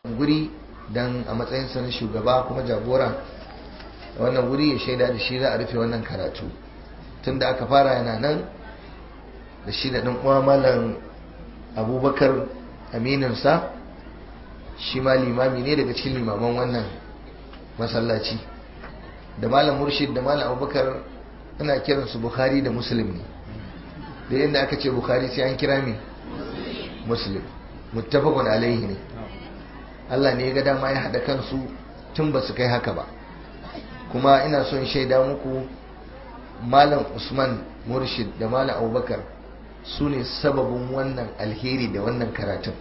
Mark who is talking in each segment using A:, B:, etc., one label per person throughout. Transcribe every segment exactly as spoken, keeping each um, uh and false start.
A: guri dan a matsayinsa na shugaba kuma jagora wannan guri ya shaida da shi za a rufe wannan karatu tunda aka fara yana nan da shi da ɗan uwa malam abubakar amininsa shi ma limami ne daga cikin limaman wannan masallaci da malam murshid da malam abubakar ana kiransu bukhari da muslim ne da yadda aka ce bukhari sai an kira me muslim muttafaqun alaihi ne Allah ne ya ga dama ya haɗa kansu tun ba su kai haka ba kuma ina son shaida muku malam usman murshid da malam abubakar su ne sababin wannan alheri da wannan karatun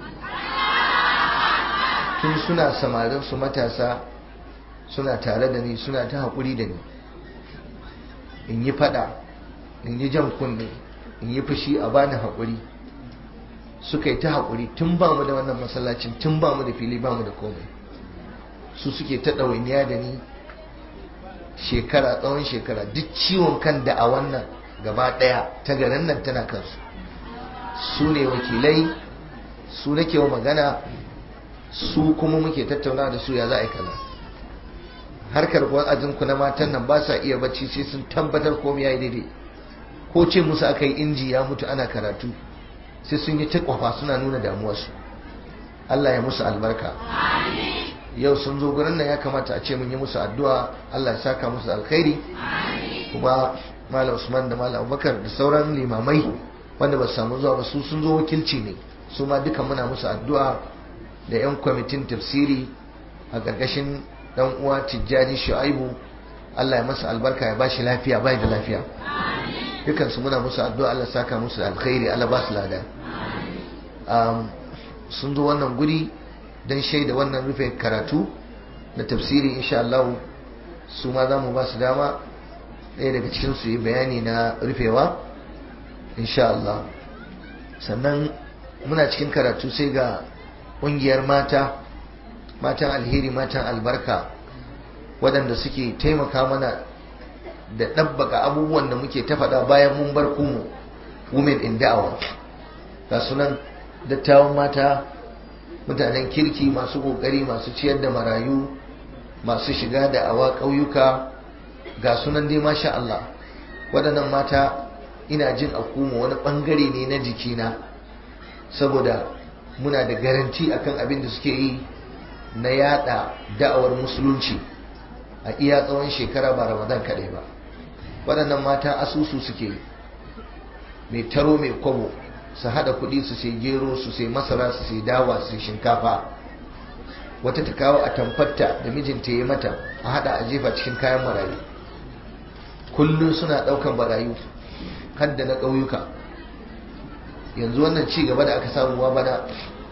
A: tun suna samarin su matasa suna tare da ni suna ta haƙuri da ni in yi fada in yi jan kunne in yi fushi a bani haƙuri suka yi ta haƙuri tun ba mu da wannan masallacin tun ba mu da fili ba mu da komai su suke ta ɗawainiya da ni shekara tsawon shekara duk ciwon kan da a wannan gaba ɗaya ta garin nan tana kansu su ne wakilai su nake wa magana su kuma muke tattauna da su ya za a yi kaza harkar wa'azinku na matan nan ba sa iya bacci sai sun tabbatar komai ya yi daidai ko ce musu aka yi inji ya mutu ana karatu sai sun yi ta kwafa suna nuna damuwarsu Allah ya musu albarka yau sun zo gurin nan ya kamata a ce mun yi musu addu'a Allah ya saka musu alkhairi kuma malam Usman da malam Abubakar da sauran limamai wanda ba su samu zuwa ba su sun zo wakilci ne su ma duka muna musu addu'a da yan kwamitin tafsiri a ƙarƙashin dan uwa Tijjani Shu'aibu Allah ya masa albarka ya bashi lafiya bai da lafiya dukansu muna musu addu'a Allah saka musu alkhairi Allah ba su lada sun zo wannan guri don shaida wannan rufe karatu na tafsiri insha Allah su ma za mu ba su dama ɗaya daga cikin su yi bayani na rufewa insha Allah sannan muna cikin karatu sai ga ƙungiyar mata matan alheri matan albarka waɗanda suke taimaka mana da ɗabbaka abubuwan da muke ta faɗa bayan mun bar kuma women in da'awa ga sunan dattawan mata mutanen kirki masu ƙoƙari masu ciyar da marayu masu shiga da awa ƙauyuka ga sunan dai masha Allah waɗannan mata ina jin a kuma wani ɓangare ne na jikina saboda muna da garanti akan abin da suke yi na yada da'awar musulunci a iya tsawon shekara ba ramadan kaɗai ba waɗannan mata asusu suke mai taro mai kwabo su haɗa kuɗi su sai gero su sai masara su sai dawa su sai shinkafa wata ta kawo a tamfarta da mijinta ya mata a haɗa a jefa cikin kayan marayu kullum suna ɗaukan marayu har da na ƙauyuka yanzu wannan ci gaba da aka samu bana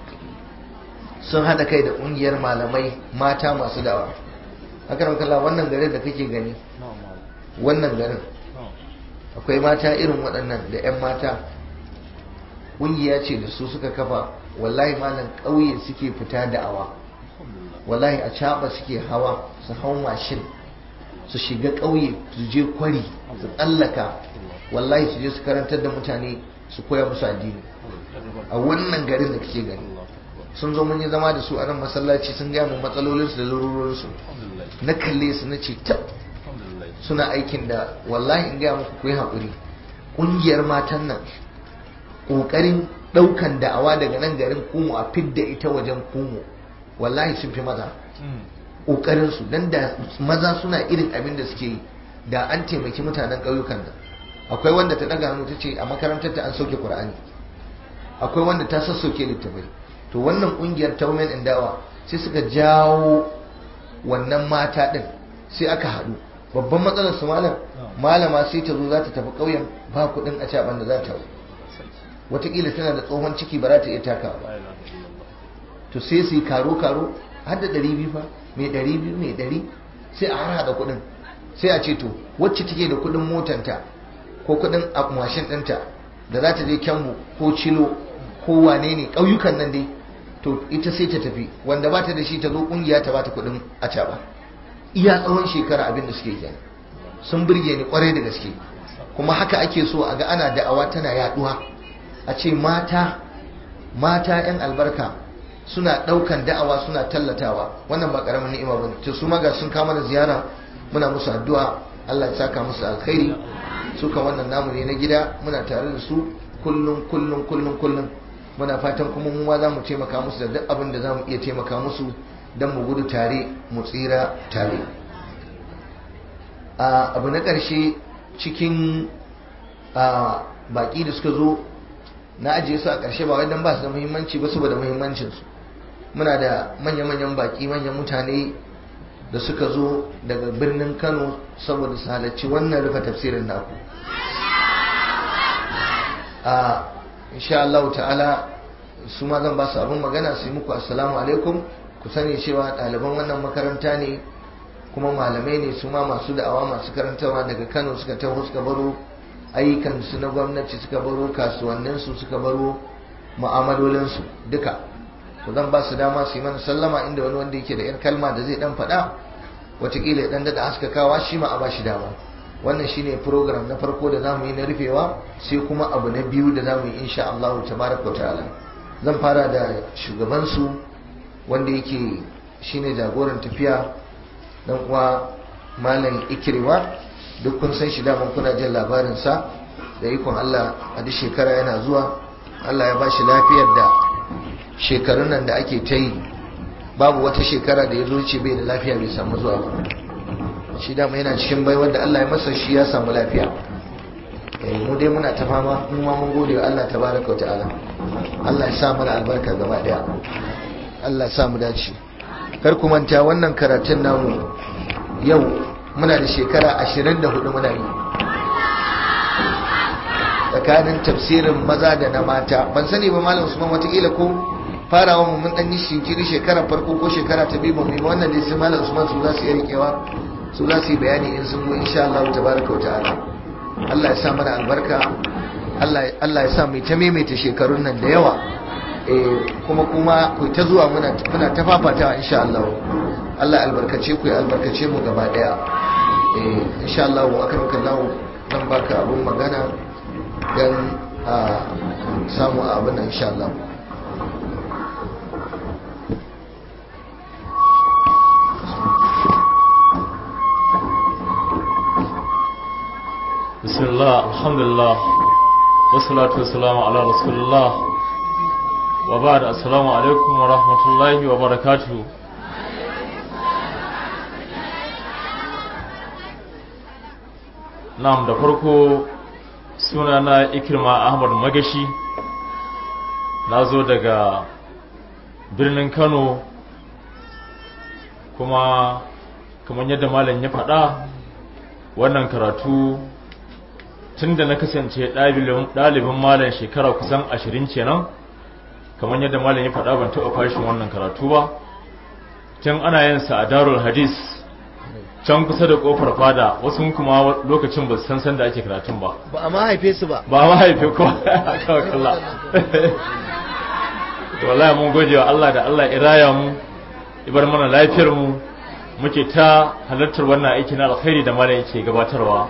A: sun haɗa kai da ƙungiyar malamai mata masu dawa haka kalla wannan garin da kake gani wannan garin akwai mata irin waɗannan da 'yan mata ƙungiya ce da su suka kafa wallahi malam ƙauye suke fita da'awa wallahi a caɓa suke hawa su hau mashin su shiga ƙauye su je kwari su tsallaka wallahi su je su karantar da mutane su koya musu addini a wannan garin da kake gani sun zo mun yi zama da su a nan masallaci sun gaya mu matsalolinsu da larurorinsu na kalle su na ce ta suna aikin da wallahi in gaya muku ku yi haƙuri ƙungiyar matan nan ƙoƙarin ɗaukan da'awa daga nan garin kumu a fidda ita wajen kumu wallahi sun fi maza ƙoƙarinsu don da maza suna irin abin da suke yi da an taimaki mutanen ƙauyukan nan akwai wanda ta ɗaga hannu ta ce a makarantar ta an sauke ƙur'ani akwai wanda ta sassauke littafai to wannan ƙungiyar ta women in dawa sai suka jawo wannan mata ɗin sai aka haɗu babban matsalar su malam malama sai ta zo za ta tafi ƙauyen ba kuɗin a caɓan da za ta wataƙila tana da tsohon ciki ba za ta iya taka ba to sai su yi karo-karo har da ɗari biyu fa mai ɗari biyu mai ɗari sai a har haɗa kuɗin sai a ce to wacce take da kuɗin motanta ko kuɗin mashin ɗinta da za ta je kyambu ko cilo ko wane ne ƙauyukan nan dai to ita sai ta tafi wanda ba ta da shi ta zo ƙungiya ta ba ta kuɗin a caɓa iya tsawon shekara abin da suke kenan sun burge ni kwarai da gaske kuma haka ake so a ga ana da'awa tana yaduwa a ce mata mata yan albarka suna ɗaukan da'awa suna tallatawa, wannan ba ƙaramin ni'ima ba ne. To su maga sun kama da ziyara, muna musu addu'a Allah ya saka musu alkhairi. Suka wannan namu ne na gida, muna tare da su kullum kullum kullum kullum. Muna fatan kuma mu ma za mu taimaka musu da duk abin da za mu iya taimaka musu don mu gudu tare mu tsira tare. Abu na ƙarshe cikin baƙi da suka zo, na ajiye su a ƙarshe ba wai don ba su da muhimmanci ba, saboda muhimmancinsu. Muna da manya-manyan baƙi, manyan mutane da suka zo daga birnin Kano saboda su halarci wannan rufe tafsirin naku. Insha Allah ta'ala su ma zan ba su abin magana su yi muku assalamu alaikum. Ku sani cewa ɗaliban wannan makaranta ne kuma malamai ne, su ma masu da'awa masu karantawa daga Kano suka taho, suka baro ayyukansu na gwamnati, suka baro kasuwanninsu, suka baro mu'amalolinsu duka. To zan ba su dama su yi mana sallama, inda wani wanda yake da yar kalma da zai dan faɗa watakila ya dan daɗa haskakawa, shi ma a ba shi dama. Wannan shine program na farko da zamu yi na rufewa, sai kuma abu na biyu da zamu yi insha Allah tabaraka ta'ala. Zan fara da shugabansu wanda yake shine jagoran tafiya, dan uwa Malam Ikirwa. Duk kun san shi daman kuna jin labarinsa, da ikon Allah a duk shekara yana zuwa. Allah ya ba shi lafiyar da shekarun nan da ake ta yi babu wata shekara da ya zo ce bai da lafiya bai samu zuwa ba. Shi dama yana cikin bai wanda Allah ya masa, shi ya samu lafiya. Mu dai muna ta fama, mu ma mun gode wa Allah tabaraka wa ta'ala. Allah ya sa mana albarka gaba daya, Allah ya sa mu dace. Kar ku manta wannan karatun namu yau muna da shekara ashirin da hudu muna yi, tsakanin tafsirin maza da na mata. Ban sani ba Malam Usman, watakila ko farawa mu mun dan yi shinkiri shekara farko ko shekara ta biyu ba mu yi wannan dai, sai Malam Usman su za su yi rikewa, su za su yi bayani in sun zo insha Allah tabaraka wa ta'ala. Allah ya sa mana albarka, Allah Allah ya sa mu ta maimaita shekarun nan da yawa. Eh kuma kuma ku ta zuwa muna muna ta fafatawa insha Allah. Allah albarkace ku ya albarkace mu gaba daya. Eh insha Allah akan kallahu zan baka abun magana dan a samu abin nan insha Allah.
B: Bismillah, alhamdulillah, wassalatu wassalamu ala rasulillah, wa ba'd. Assalamu alaikum wa rahmatullahi wa barakatuh. Na'am, da farko sunana Ikrima Ahmad Magashi, na zo daga birnin Kano, kuma kamar yadda malam ya faɗa, wannan karatu tunda na kasance ɗalibin malam shekara kusan ashirin kenan, kamar yadda malam ya faɗa ban taɓa fashin wannan karatu ba. Tun ana yin sa a Darul Hadis can kusa da kofar fada, wasu kuma lokacin ba su san san da ake karatun ba.
A: Ba a mahaife su ba.
B: Ba a mahaife ko aka kalla. To wallahi mun gode wa Allah da Allah ya raya mu, ibar mana lafiyar mu, muke ta halartar wannan aiki na alkhairi da malam yake gabatarwa.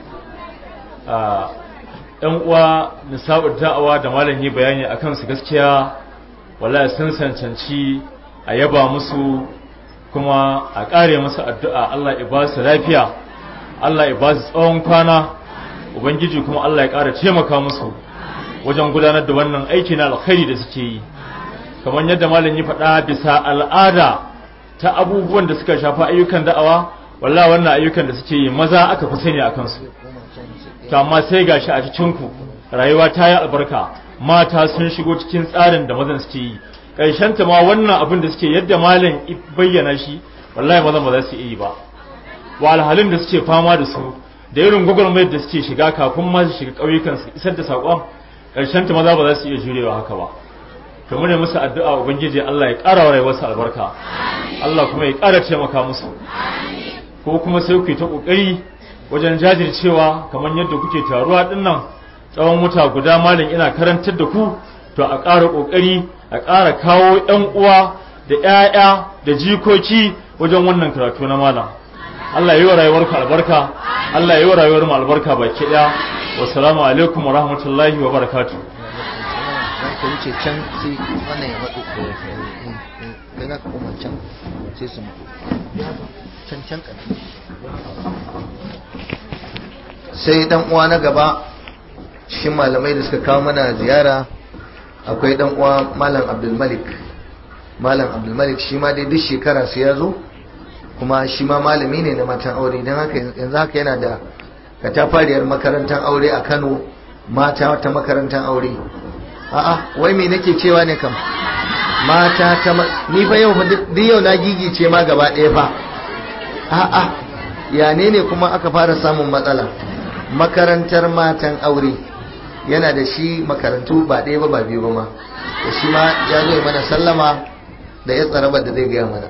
B: ɗan uwa nisa'ud da'awa da malam yi bayani akan su, gaskiya wallahi sun cancanci a yaba musu, kuma a ƙare musu addu'a. Allah ya ba su lafiya, Allah ya ba su tsawon kwana, ubangiji kuma Allah ya ƙara taimaka musu wajen gudanar da wannan aiki na alkhairi da suke yi. Kamar yadda malam yi faɗa, bisa al'ada ta abubuwan da suka shafa ayyukan da'awa, wallahi wannan ayyukan da suke yi maza aka fi sani akan su. To amma sai gashi a cikin ku rayuwa ta yi albarka, mata sun shigo cikin tsarin da mazan suke yi. Karshen ta ma wannan abin da suke yadda malam bayyana shi, wallahi mazan ba za su yi ba. Walhalin da suke fama da su, da irin gwagwarmayar da suke shiga kafin ma su shiga ƙauyukan su isar da saƙon, karshen ta maza ba za su iya jurewa haka ba. To mune musu addu'a ubangiji Allah ya ƙara wa rayuwarsu albarka, Allah kuma ya ƙara taimaka musu. Ko kuma sai ku yi ta ƙoƙari wajen jajircewa kamar yadda kuke taruwa dinnan tsawon wata guda malam ina karantar da ku, to a ƙara ƙoƙari a ƙara kawo ƴan uwa da ƴaƴa da jikoki wajen wannan karatu na malam. Allah ya yi wa rayuwarku albarka, Allah ya yi wa rayuwar mu albarka baki ɗaya. Wassalamu alaikum wa rahmatullahi wa barakatuh.
A: Ka wuce can sai wannan ya matsu. na kuma can sai su mutu can can kana sai dan uwa na gaba shi malamai da suka kawo mana ziyara akwai dan uwa malam Abdul Malik malam Abdul Malik shi ma dai duk shekara sai ya zo kuma shi ma malami ne na matan aure don haka yanzu haka yana da katafariyar makarantar aure a Kano mata ta makarantar aure a'a wai me nake cewa ne kam mata ta ni fa yau duk yau na gigice ma gaba ɗaya fa a'a ya ne ne kuma aka fara samun matsala makarantar matan aure yana da shi makarantu ba ɗaya ba ba biyu ba ma da shi ma ya zo mana sallama da ya tsarabar da zai gaya mana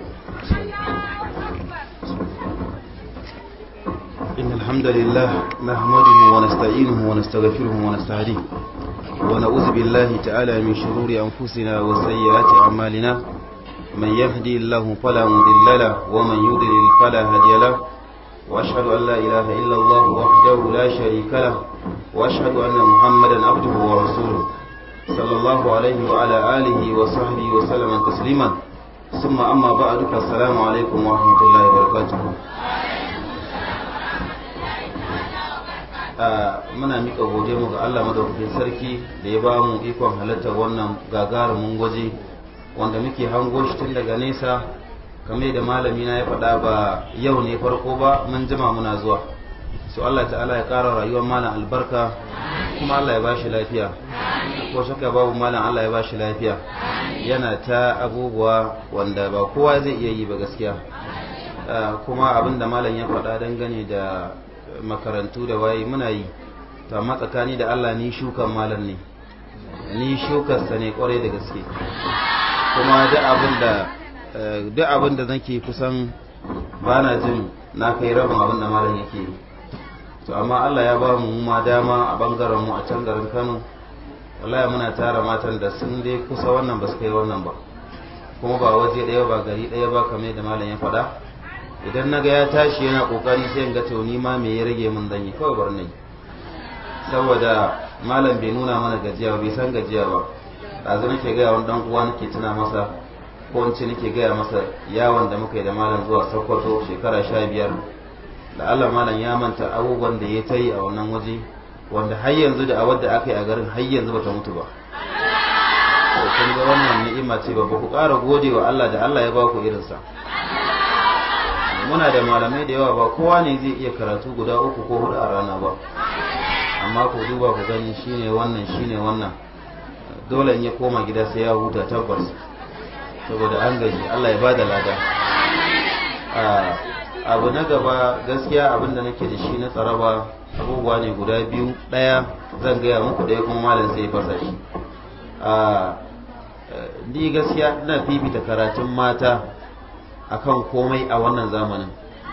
C: إن الحمد لله نحمده ونستعينه ونستغفره ونستهديه ونعوذ بالله تعالى من شرور أنفسنا وسيئات أعمالنا من يهدي الله فلا مضل له ومن يضلل فلا هادي له وأشهد أن لا إله إلا الله وحده لا شريك له وأشهد أن محمدا عبده ورسوله صلى الله عليه وعلى آله وصحبه وسلم تسليما ثم أما بعد فالسلام عليكم ورحمة الله وبركاته. muna mika gode mu ga Allah madaukakin sarki da ya ba mu ikon halartar wannan gagarumin gwaji wanda muke hango shi tun daga nesa kamar da malami na ya faɗa ba yau ne farko ba mun jima muna zuwa so Allah ta'ala ya ƙara rayuwar malam albarka kuma Allah ya ba shi lafiya ko shakka babu malam Allah ya ba shi lafiya yana ta abubuwa wanda ba kowa zai iya yi ba gaskiya kuma abinda malam ya faɗa dangane da makarantu da waye muna yi to amma tsakani da Allah ni shukan malam ne ni shukarsa ne kwarai da gaske kuma duk abin da duk abin da nake kusan bana jin na kai rabin abin da malam yake yi to amma Allah ya ba mu ma dama a bangaren mu a can garin Kano wallahi muna tara matan da sun dai kusa wannan ba su kai wannan ba kuma ba waje ɗaya ba gari ɗaya ba kamar da malam ya faɗa idan naga ya tashi yana kokari sai in ga to ni ma me ya rage min dan yi kawai bar nayi saboda malam bai nuna mana gajiya bai san gajiya ba dazu nake ga wani dan uwa nake tuna masa ko in ce nake ga masa yawon da muka yi da malam zuwa Sokoto shekara sha biyar da Allah malam ya manta abubuwan da ya tayi a wannan waje wanda har yanzu da awar da aka yi a garin har yanzu bata mutu ba to kun ga wannan ni'ima ce babba ku ƙara godewa Allah da Allah ya ba ku irin sa muna da malamai da yawa ba kowa ne zai iya karatu guda uku ko hudu a rana ba amma ku duba ku gani shine wannan shine wannan dole in ya koma gida sai ya huta tabbas saboda an gaji Allah ya bada lada abu na gaba gaskiya abinda nake da shi na tsaraba abubuwa ne guda biyu daya zan gaya muku daya kuma malam sai ya fasa shi ni gaskiya ina fifita karatun mata akan komai a wannan zamanin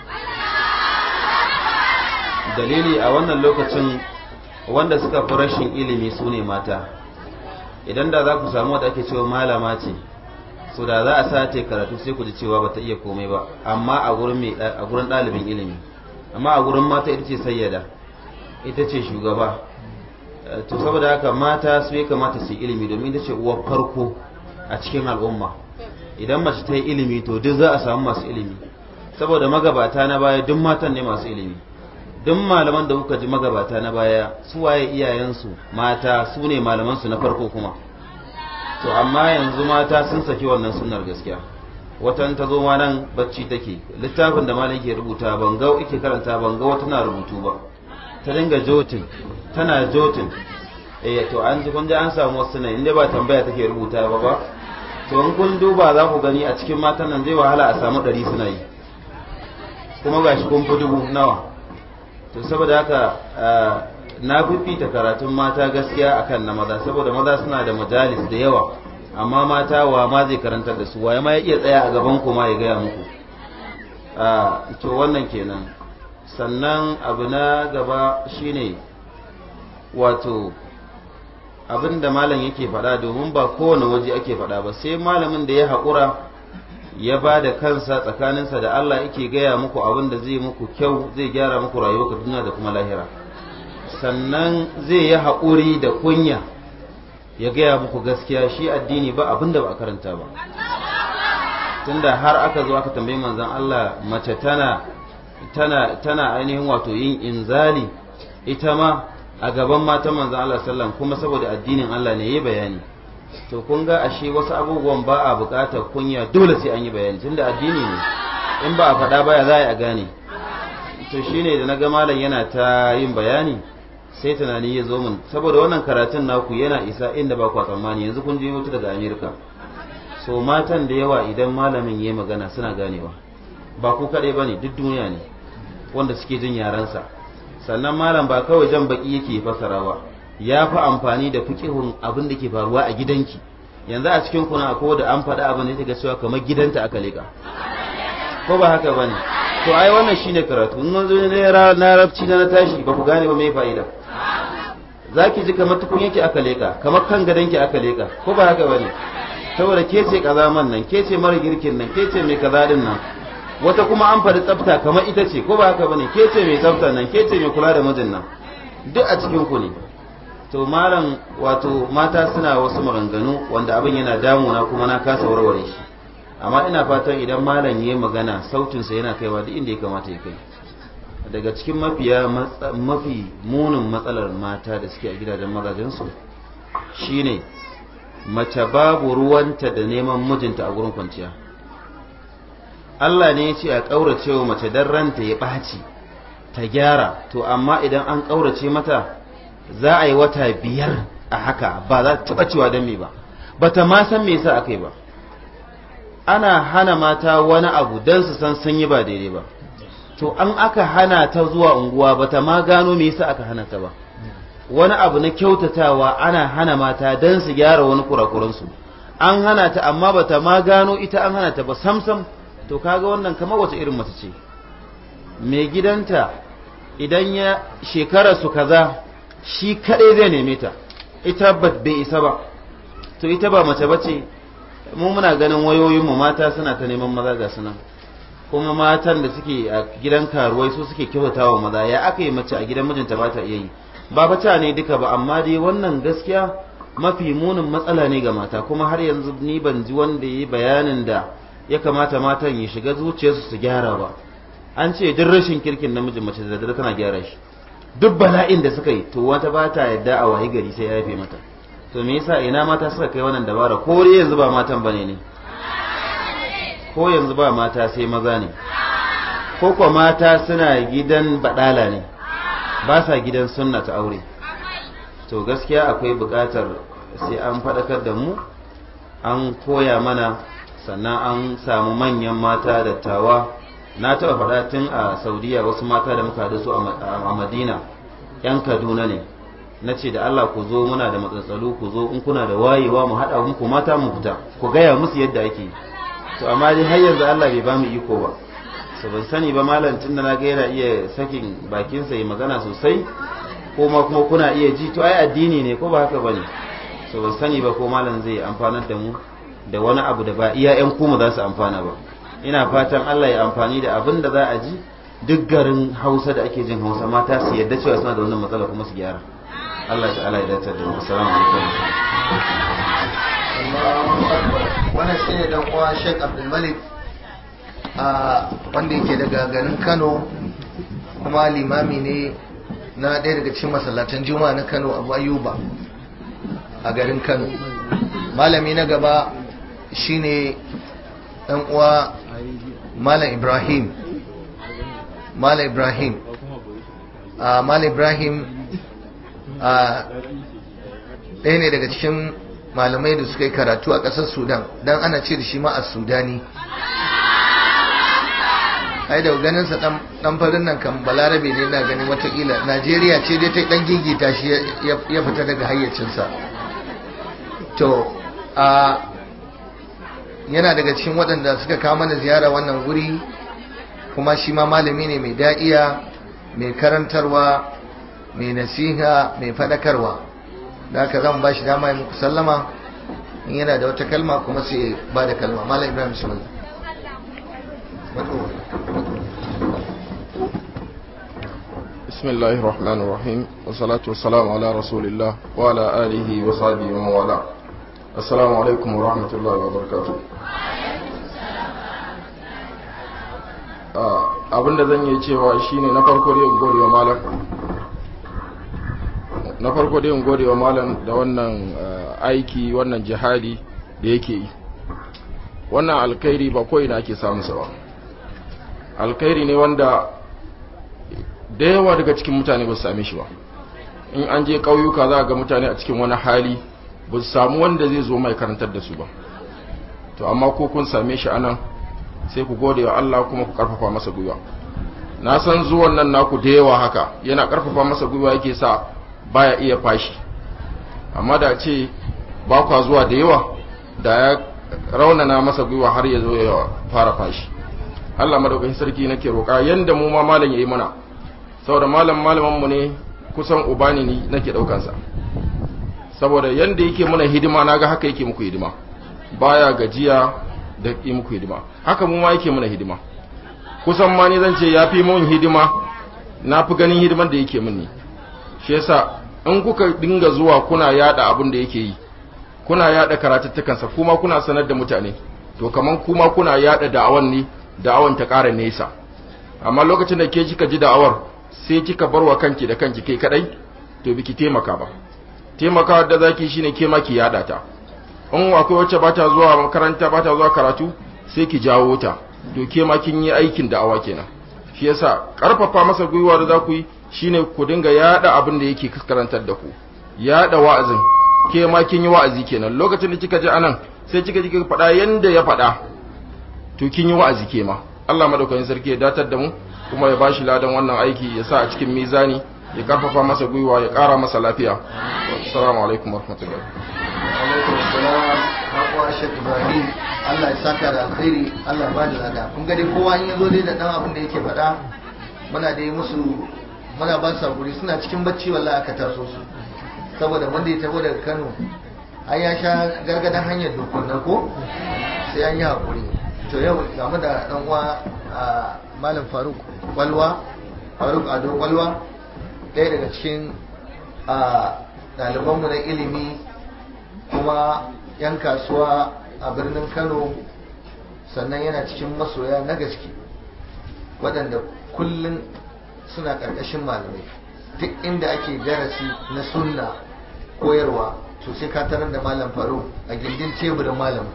C: dalili a wannan lokacin wanda suka fi rashin ilimi su ne mata idan da za ku samu wadda ake cewa malama ce so da za a sace karatu sai ku ji cewa ba ta iya komai ba amma a gurin a gurin ɗalibin ilimi amma a gurin mata ita ce sayyada ita ce shugaba to saboda haka mata su ya kamata su yi ilimi domin ita ce uwar farko a cikin al'umma idan mace ta yi ilimi to duk za a samu masu ilimi saboda magabata na baya duk matan ne masu ilimi duk malaman da kuka ji magabata na baya su waye iyayensu mata su ne malamansu na farko kuma to amma yanzu mata sun saki wannan sunnar gaskiya watan ta zo ma nan bacci take littafin da malam ke rubuta ban ga yake karanta ban ga wata na rubutu ba ta dinga jotin tana jotin eh to an ji kun ji an samu wasu ne inda ba tambaya take rubuta ba ba to in kun duba za ku gani a cikin matan nan zai wahala a samu ɗari suna yi kuma gashi kun fi dubu nawa to saboda haka na fifita karatun mata gaskiya akan na maza saboda maza suna da majalis da yawa amma mata wa ma zai karantar da su waye ma ya iya tsaya a gaban ku ma ya gaya muku to wannan kenan sannan abu na gaba shine wato abin da malam yake faɗa domin ba kowane waje ake faɗa ba sai malamin da ya haƙura ya ba da kansa tsakaninsa da Allah yake gaya muku abin da zai muku kyau zai gyara muku rayuwar duniya da kuma lahira sannan zai yi haƙuri da kunya ya gaya muku gaskiya shi addini ba abin da ba a karanta ba tunda har aka zo aka tambayi manzon Allah mace tana tana tana ainihin wato yin inzali ita ma a gaban matan manzon Allah sallallahu kuma saboda addinin Allah ne yayi bayani. To kun ga ashe wasu abubuwan ba a buƙatar kunya, dole sai an yi bayani tunda addini ne, in ba a faɗa baya za a gane. To shine da naga malam yana ta yin bayani sai tunani ya zo min, saboda wannan karatun naku yana isa inda ba ku tsammani. Yanzu kun je mutu daga Amerika, so matan da yawa idan malamin yayi magana suna ganewa, ba ku kaɗai bane, duk duniya ne wanda suke jin yaransa. Sannan malam ba kawai jan baki yake fasarawa, ya fi amfani da fiqihun abin da ke faruwa a gidanki. Yanzu a cikin kuna ko da an faɗa abin da take cewa kamar gidanta aka leka, ko ba haka bane? To ai wannan shine karatu. In zo ne na larabci na tashi ba ku gane ba mai fa'ida. Zaki ji kamar tukun yake aka leka, kamar kan gadanki aka leka, ko ba haka bane? Saboda ke ce kazaman nan, ke ce mara girkin nan, ke ce mai kaza din nan. Wata kuma an faɗi tsafta kamar ita ce, ko ba haka bane? Ke ce mai tsafta nan, ke ce mai kula da mijin nan. Duk a cikin ku ne. To malam wato mata suna wasu maganganu wanda abin yana damuna kuma na kasa warware shi. Amma ina fatan idan malam yayi magana sautinsa yana kaiwa duk inda ya kamata ya kai. Daga cikin mafiya mafi munin matsalar mata da suke a gidajen mazajensu shine mace babu ruwanta da neman mijinta a gurin kwanciya. Allah ne ya ce a kaurace wa mace dan ranta ya ɓaci ta gyara, to amma idan an kaurace mata za a yi wata biyar a haka ba za ta taɓa cewa don me ba, bata ma san me yasa aka yi ba. Ana hana mata wani abu don su san sun yi ba daidai ba, to an aka hana ta zuwa unguwa bata ma gano me yasa aka hana ta ba. Wani abu na kyautatawa ana hana mata don su gyara wani kurakuransu, an hana ta amma bata ma gano ita an hana ta ba samsam. To kaga wannan kamar wata irin mace ce, mai gidanta idan ya shekara su kaza shi kadai zai neme ta, ita bai isa ba. To ita ba mace bace. Mu muna ganin wayoyinmu mata suna ta neman maza ga sunan, kuma matan da suke a gidan karuwai su suke kyautatawa maza. Ya aka yi mace a gidan mijinta ba ta iya yi? Ba bata ne duka ba, amma dai wannan gaskiya mafi munin matsala ne ga mata. Kuma har yanzu ni ban ji wanda yi bayanin da ya kamata matan ya shiga zuciyarsu su gyara ba. An ce duk rashin kirkin namijin mace da dare tana gyara shi, duk bala'in da suka yi to wata ba ta yadda a wayi gari sai ya yafe mata. To me yasa ina mata suka kai wannan dabara? Ko dai yanzu ba matan bane ne, ko yanzu ba mata sai maza ne, ko ko mata suna gidan badala ne, ba sa gidan sunna ta aure. To gaskiya akwai buƙatar sai an faɗakar da mu, an koya mana, sannan an samu manyan mata dattawa. Na taɓa faɗa tun a Saudiya wasu mata da muka haɗu su a Madina, 'yan Kaduna ne. Na ce da Allah ku zo, muna da matsatsalu, ku zo in kuna da wayewa mu haɗa muku mata mu fita, ku gaya musu yadda ake. To amma dai har yanzu Allah bai ba mu iko ba. So ban sani ba malam, tun da na ga yana iya sakin bakinsa ya magana sosai, ko ma kuma kuna iya ji, to ai addini ne, ko ba haka bane? So ban sani ba ko malam zai amfanar da mu da wani abu da ba iya ƴan kuma za su amfana ba. Ina fatan Allah ya amfani da abin da za a ji duk garin Hausa da ake jin Hausa mata su yarda cewa suna da wannan matsala kuma su gyara. Allah ta'ala ya dace da mu. Assalamu alaikum.
A: Wannan shine dan uwa Sheikh Abdul Malik a wanda yake daga garin Kano, kuma limami ne na ɗaya daga cikin masallatan Juma'a na Kano, Abu Ayyuba a garin Kano. Malami na gaba shine dan uwa Malam Ibrahim. Malam Ibrahim a Malam Ibrahim a ɗaya ne daga cikin malamai da suka yi karatu a ƙasar Sudan, dan ana ce da shi ma a Sudani. Ai da ganinsa dan farin nan kan balarabe ne, na ganin watakila Najeriya ce dai ta dan gigita shi ya fita daga hayyacinsa. To a yana daga cikin waɗanda suka kawo mana ziyara wannan guri, kuma shi ma malami ne mai da'iya, mai karantarwa, mai nasiha, mai faɗakarwa. Da haka zan ba shi dama ya muku sallama, in yana da wata kalma kuma sai ba da kalma. Malam Ibrahim bismillah.
D: Bismillahir Rahmanir Rahim, wa salatu wassalamu ala Rasulillah wa ala alihi wa sahbihi wa wala. Assalamu alaikum wa rahmatullahi wa barakatuh. abinda zan yi cewa shine na farko dai in gode wa malam na farko dai in gode wa malam da wannan aiki wannan jihadi da yake yi. Wannan alkhairi ba ko ina ake samu sa ba, alkhairi ne wanda da yawa daga cikin mutane ba su same shi ba. In an je ƙauyuka za ga mutane a cikin wani hali ba su samu wanda zai zo mai karantar da su ba, to amma ko kun same shi anan sai ku gode wa Allah kuma ku karfafa masa gwiwa. Na san zuwan nan naku da yawa haka yana karfafa masa gwiwa yake sa baya iya fashi, amma da ce ba kwa zuwa da yawa da ya raunana masa gwiwa har ya zo ya fara fashi. Allah madaukakin sarki nake roƙa yanda mu ma malam yayi mana, saboda malam malaman mu ne kusan ubani ni nake daukan sa, saboda yanda yake muna hidima naga haka yake muku hidima, baya gajiya da yi muku hidima, haka mu ma yake muna hidima. Kusan ma ni zan ce yafi mun hidima, nafi ganin hidiman da yake mun ne. Shi yasa in kuka dinga zuwa kuna yada abin da yake yi, kuna yada karatuttukansa, kuma kuna sanar da mutane, to kaman kuma kuna yada da'awan ne, da'awan ta ƙara nesa. Amma lokacin da ke kika ji da'awar sai kika barwa kanki da kanki kai kadai, to biki taimaka ba. Taimakawa da zaki shine ke ma ki yada ta. In akwai wacce ba ta zuwa makaranta ba ta zuwa karatu sai ki jawo ta, to ke ma kin yi aikin da'awa kenan. Shi yasa karfafa masa gwiwa da za ku yi shine ku dinga yada abin da yake karantar da ku, yada wa'azin, ke ma kin yi wa'azi kenan. Lokacin da kika ji anan sai kika ji faɗa yanda ya faɗa, to kin yi wa'azi ke ma. Allah madaukakin sarki ya datar da mu kuma ya bashi ladan wannan aiki, ya sa a cikin mizani, ya karfafa masa gwiwa, ya ƙara masa lafiya. Assalamu alaikum warahmatullahi.
A: Alaikum assalam. Hakwa Sheikh Ibrahim, Allah ya saka da alkhairi, Allah ya bada lada. Kun ga dai kowa in yazo dai da dan abin da yake faɗa, muna da yi musu muna ba su hakuri, suna cikin bacci wallahi aka taso su. Saboda wanda ya tabo daga Kano ai ya sha gargadan hanyar dokon nan ko sai an yi hakuri. To yau game da dan uwa Malam Faruk Kwalwa, Faruk Ado Kwalwa, ɗaya daga cikin ɗalibanmu na ilimi kuma 'yan kasuwa a birnin Kano, sannan yana cikin masoya na gaske waɗanda kullum suna ƙarƙashin malamai. Duk inda ake darasi na sunna koyarwa to sai ka tarar da Malam Faruk a gindin teburin malamin.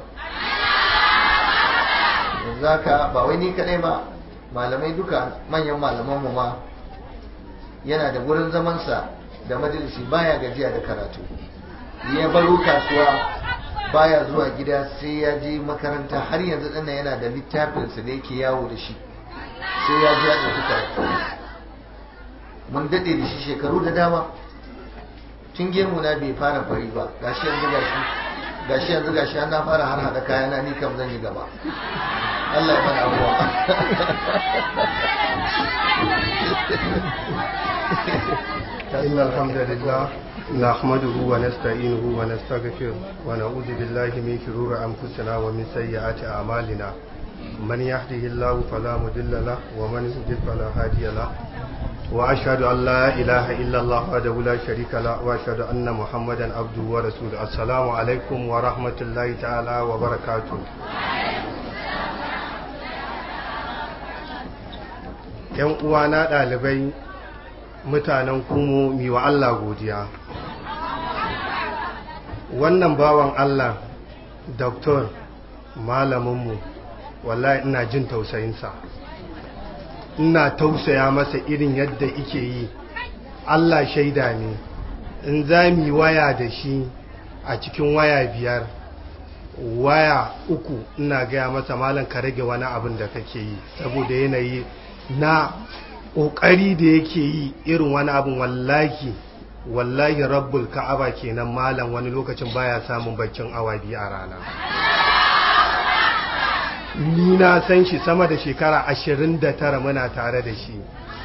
A: Yanzu haka ba wai ni kaɗai ba, malamai duka manyan malamanmu ma yana da wurin zamansa da majalisi, baya gajiya da karatu. Ya baro kasuwa baya zuwa gida sai ya je makaranta, har yanzu ɗana yana da littafinsa da yake yawo da shi, sai ya je ya ɗauki karatu. Mun daɗe da shi shekaru da dama, tun gemu na bai fara fari ba, gashi yanzu gashi gashi yanzu gashi na fara har haɗa kayana, ni kam zan yi gaba. Allah ya mana abuwa.
E: إن الحمد لله نحمده ونستعينه ونستغفره ونعوذ بالله من شرور أنفسنا ومن سيئات أعمالنا. من يهده الله فلا مضل له ومن يضلل فلا هادي له. وأشهد أن لا إله إلا الله وحده لا شريك له وأشهد أن محمدا عبده ورسوله. السلام عليكم ورحمة الله تعالى وبركاته. ‘Yan uwana ɗalibai, mutanen kumo mi wa Allah godiya. Wannan bawan Allah, doktor malaminmu, wallahi ina jin tausayinsa. Ina tausaya masa irin yadda ike yi. Allah shaida ne, in za mi waya da shi a cikin waya biyar, waya uku ina gaya masa malam ka rage wani abin da kake yi, saboda yanayi na ƙoƙari da yake yi irin wani abin. wallahi wallahi rabbul ka'aba kenan malam wani lokacin baya samun baccin awa biyu a rana. Ni na san shi sama da shekara ashirin da tara muna tare da shi,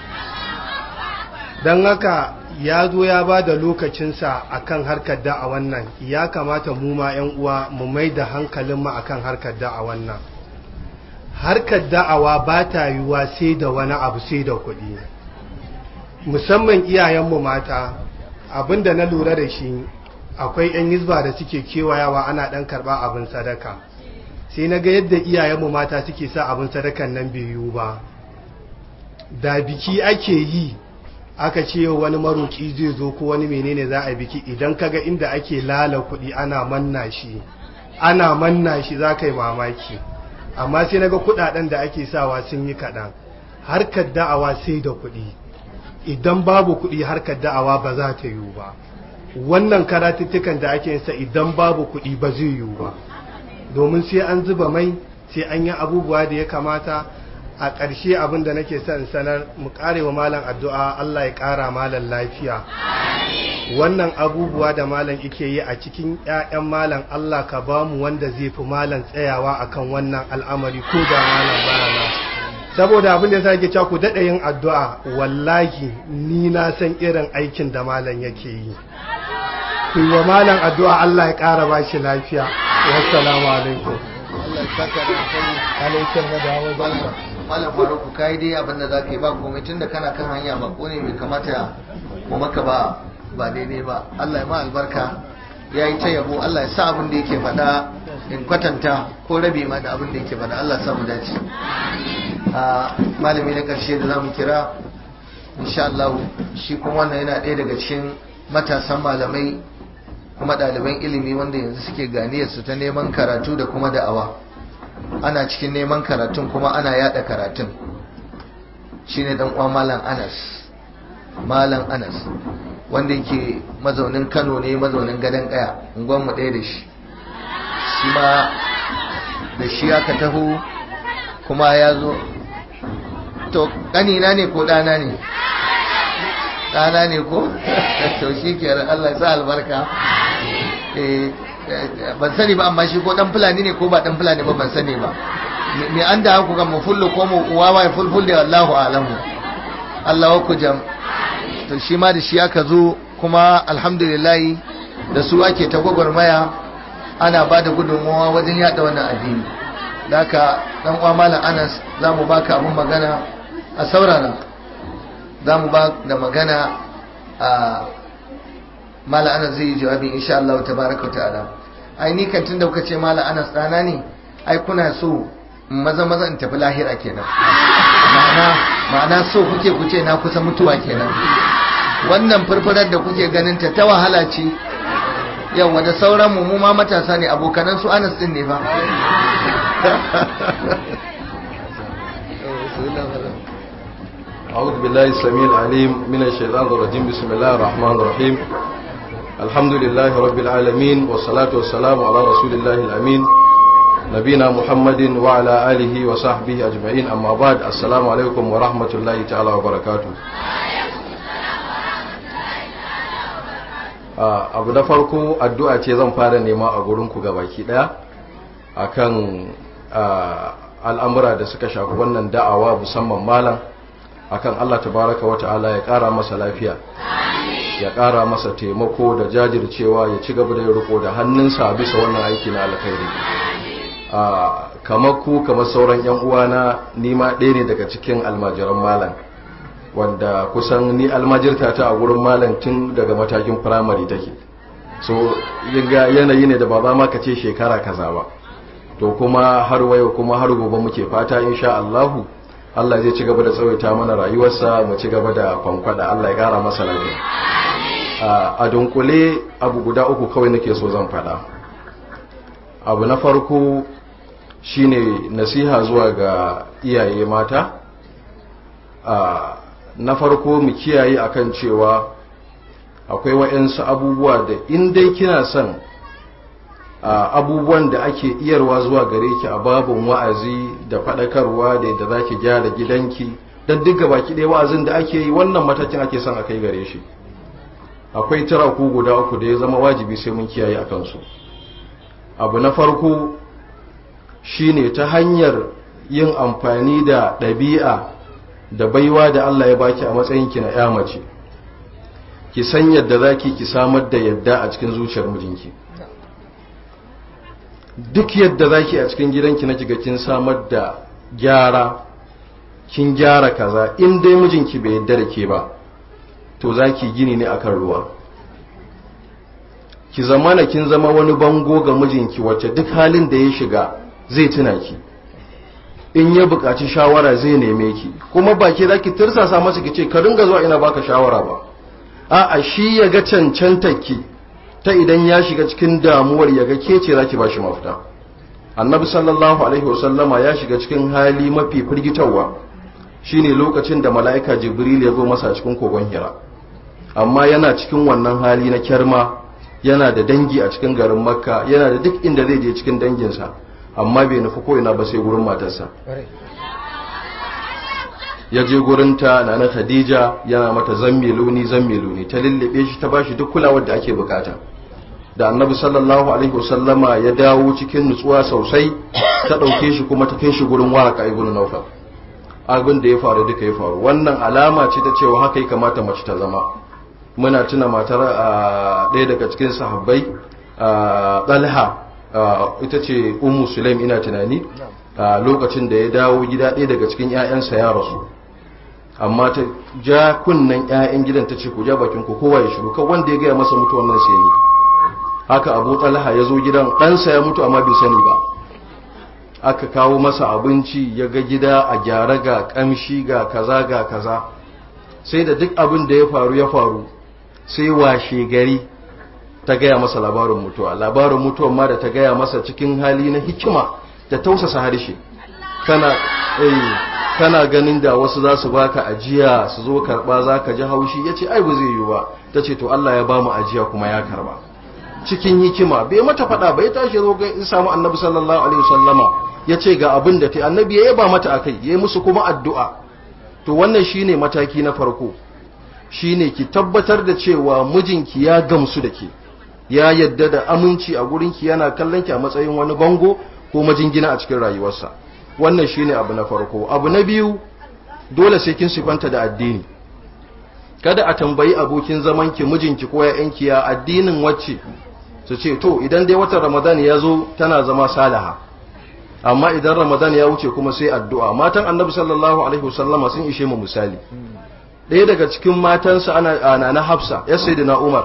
E: don haka ya zo ya ba da lokacinsa akan harkar da'a wannan. Ya kamata mu ma 'yan uwa mu mai da hankalinmu akan harkar da'a wannan. Harkar da'awa ba ta yiwuwa sai da wani abu, sai da kuɗi. Musamman iyayenmu mata, abinda na lura da shi, akwai 'yan hizba da suke kewayawa ana ɗan karɓa abin sadaka. Sai na ga yadda iyayenmu mata suke sa abin sadakan nan bai yiwu ba. da biki ake yi aka ce wani maroki zai zo ko wani menene za a biki, idan kaga inda ake lala kuɗi ana manna shi ana manna shi za ka yi mamaki. Amma sai naga kuɗaɗen da ake sawa sun yi kaɗan. Harkar da'awa sai da kuɗi, idan babu kuɗi harkar da'awa ba za ta yiwu ba. Wannan karatuttukan da ake yinsa idan babu kuɗi ba zai yiwu ba, domin sai an zuba mai, sai an yi abubuwa da ya kamata. A ƙarshe abin da nake son sanar, mu ƙare wa malam addu'a, Allah ya ƙara malam lafiya. Wannan abubuwa da malam yake yi a cikin ƴaƴan malam, Allah ka ba mu wanda zai fi malam tsayawa akan wannan al'amari ko da malam bayana. Saboda abin da ya sake cewa ku daɗa yin addu'a, wallahi ni na san irin aikin da malam yake yi. Ku yi wa malam addu'a, Allah ya ƙara ba shi lafiya. Wassalamu alaikum.
A: Allah ya saka da alaikum na dawo zanka. Malam Faruku kai dai abin da zaka yi ba komai, tunda kana kan hanya ba ko ne bai kamata mu maka ba ba daidai ba. Allah ya ma albarka, yayi ta yabo. Allah ya sa abin da yake faɗa in kwatanta ko rabi ma da abin da yake faɗa. Allah ya sa mu dace. a malami na karshe da zamu kira insha Allah, shi kuma wannan yana ɗaya daga cikin matasan malamai kuma ɗaliban ilimi wanda yanzu suke ganiyar su ta neman karatu da kuma da'awa. Ana cikin neman karatun kuma ana yada karatun. Shine dan uwa malam Anas, malam Anas wanda yake mazaunin Kano ne, mazaunin Gadon Kaya, unguwar mu ɗaya da shi. Shi ma da shi aka taho kuma ya zo. To kanina ne ko ɗana ne? Ɗana ne ko? To shi kenan, Allah ya sa albarka. Eh ban sani ba, amma shi ko dan fulani ne ko ba dan fulani ba ban sani ba. Me an da haku ga mu fullu ko mu wawa ya fulful da Allahu alamu. Allah ku jam. To shi ma da shi aka zo kuma alhamdulillah da su ake ta gwagwarmaya, ana ba da gudunmawa wajen yada wannan addini. Daka dan uwa malam Anas, zamu baka abun magana a saurara. Zamu ba da magana a malam Anas zai yi jawabi insha Allah tabaraka wa ta'ala. Ai ni kan tunda kuka ce malam Anas dana ne, ai kuna so maza maza in tafi lahira kenan. Ma'ana ma'ana so kuke kuce na kusa mutuwa kenan. Wannan furfurar da kuke ganin ta ta wahala ce. Yawa da sauran mu mu ma matasa ne, abokanan su Anas din ne fa.
D: أعوذ بالله السميع العليم من الشيطان الرجيم. بسم الله الرحمن الرحيم. الحمد لله رب العالمين، والصلاة والسلام على رسول الله الأمين نبينا محمد وعلى آله وصحبه أجمعين. أما بعد، السلام عليكم ورحمة الله تعالى وبركاته. abu da farko addu'a ce zan fara nema a gurinku gabaki daya akan al'amura da suka shafi wannan da'awa, musamman malam, akan Allah tabaraka wa ta'ala ya kara masa lafiya, ya kara masa taimako da jajircewa, ya ci gaba da riko da hannunsa bisa wannan aiki na alkhairi. kamar ku kamar sauran yan uwana, ni ma ɗaya ne daga cikin almajiran malam, wanda kusan ni almajirta ta a gurin malam tun daga matakin firamare take. So yanayi ne da ba za ma ka ce shekara kaza ba, to kuma har wayo kuma har gobe muke fata insha Allahu Allah zai ci gaba da tsawaita mana rayuwarsa, mu ci gaba da kwankwada. Allah ya kara masa lafiya. A dunkule abu guda uku kawai nake so zan faɗa. Abu na farko shine nasiha zuwa ga iyaye mata. Na farko mu kiyaye akan cewa akwai wa'yansu abubuwa da in dai kina son abubuwan da ake iyarwa zuwa gare ki a babin wa'azi da faɗakarwa da yadda za ki gyara gidanki, don duk baki ɗaya wa'azin da ake yi wannan matakin ake son a kai gare shi. Akwai turaku guda uku da ya zama wajibi sai mun kiyaye a kansu. Abu na farko shine ta hanyar yin amfani da ɗabi'a da baiwa da Allah ya baki a matsayinki na ƴa mace, ki san yadda zaki ki samar da yadda a cikin zuciyar mijinki. Duk yadda zaki a cikin gidanki na kiga kin samar da gyara, kin gyara kaza, in dai mijinki bai yadda da ke ba, to zaki gini ne akan ruwa. Ki zamana kin zama wani bango ga mijinki wacce duk halin da ya shiga zai tuna ki. in ya buƙaci shawara zai neme ki, kuma ba ke zaki tirsasa masa ki ce ka ringa zuwa ina baka shawara ba, a'a shi ya ga cancantar ki ta idan ya shiga cikin damuwar ya ga ke ce zaki bashi mafita. Annabi sallallahu alaihi wasallama ya shiga cikin hali mafi firgitarwa shine lokacin da mala'ika Jibril ya zo masa cikin kogon Hira, amma yana cikin wannan hali na kyarma, yana da dangi a cikin garin Makka, yana da duk inda zai je cikin danginsa, amma bai nufi ko ina ba sai gurin matarsa. Ya je gurinta na na Khadija, yana mata zammiluni zammiluni, ta lullube shi, ta bashi duk kulawar da ake bukata. Da Annabi sallallahu alaihi wasallama ya dawo cikin nutsuwa sosai, ta dauke shi kuma ta kai shi gurin Waraka ibn Nawfal. Abin da ya faru duka ya faru. Wannan alama ce ta cewa haka ya kamata mace ta zama. Muna tuna matar ɗaya daga cikin sahabbai, Talha, ita ce Ummu Sulaim ina tunani, lokacin da ya dawo gida ɗaya daga cikin ƴaƴansa ya rasu. Amma ta ja kunnen ƴaƴan gidan ta ce ku ja bakin ku kowa ya shiru, kan wanda ya gaya masa mutuwan nan sai ni. Haka Abu Talha ya zo gidan, ɗansa ya mutu amma bai sani ba. Aka kawo masa abinci, ya ga gida a gyara, ga kamshi, ga kaza ga kaza. Sai da duk abin da ya faru ya faru, sai washe gari ta gaya masa labarin mutuwa. Labarin mutuwan ma da ta gaya masa cikin hali na hikima da tausasa harshe. Kana eh kana ganin da wasu za su baka ajiya su zo karba zaka ji haushi, yace ai ba zai yi ba. Tace to Allah ya bamu ajiya kuma ya karba. Cikin hikima, bai mata fada ba, ya tashi zo ga in samu Annabi sallallahu alaihi wasallama, yace ga abin da ta Annabi ya yaba mata akai, yayi musu kuma addu'a. To wannan shine mataki na farko, shine ki tabbatar da cewa mijinki ya gamsu da ke, ya yadda da aminci a gurinki, yana kallon ki a matsayin wani bango ko majingina a cikin rayuwarsa. Wannan shine abu na farko. Abu na biyu, dole sai kin sifanta da addini. Kada a tambayi abokin zamanki, mijinki ko ƴaƴanki ya addinin wacce, su ce to idan dai watan Ramadan ya zo tana zama salaha, amma idan Ramadan ya wuce kuma sai addu'a. Matan Annabi sallallahu alaihi wasallama sun ishe mu misali. Ɗaya daga cikin matansa ana na Hafsa, ya sayyidina Umar,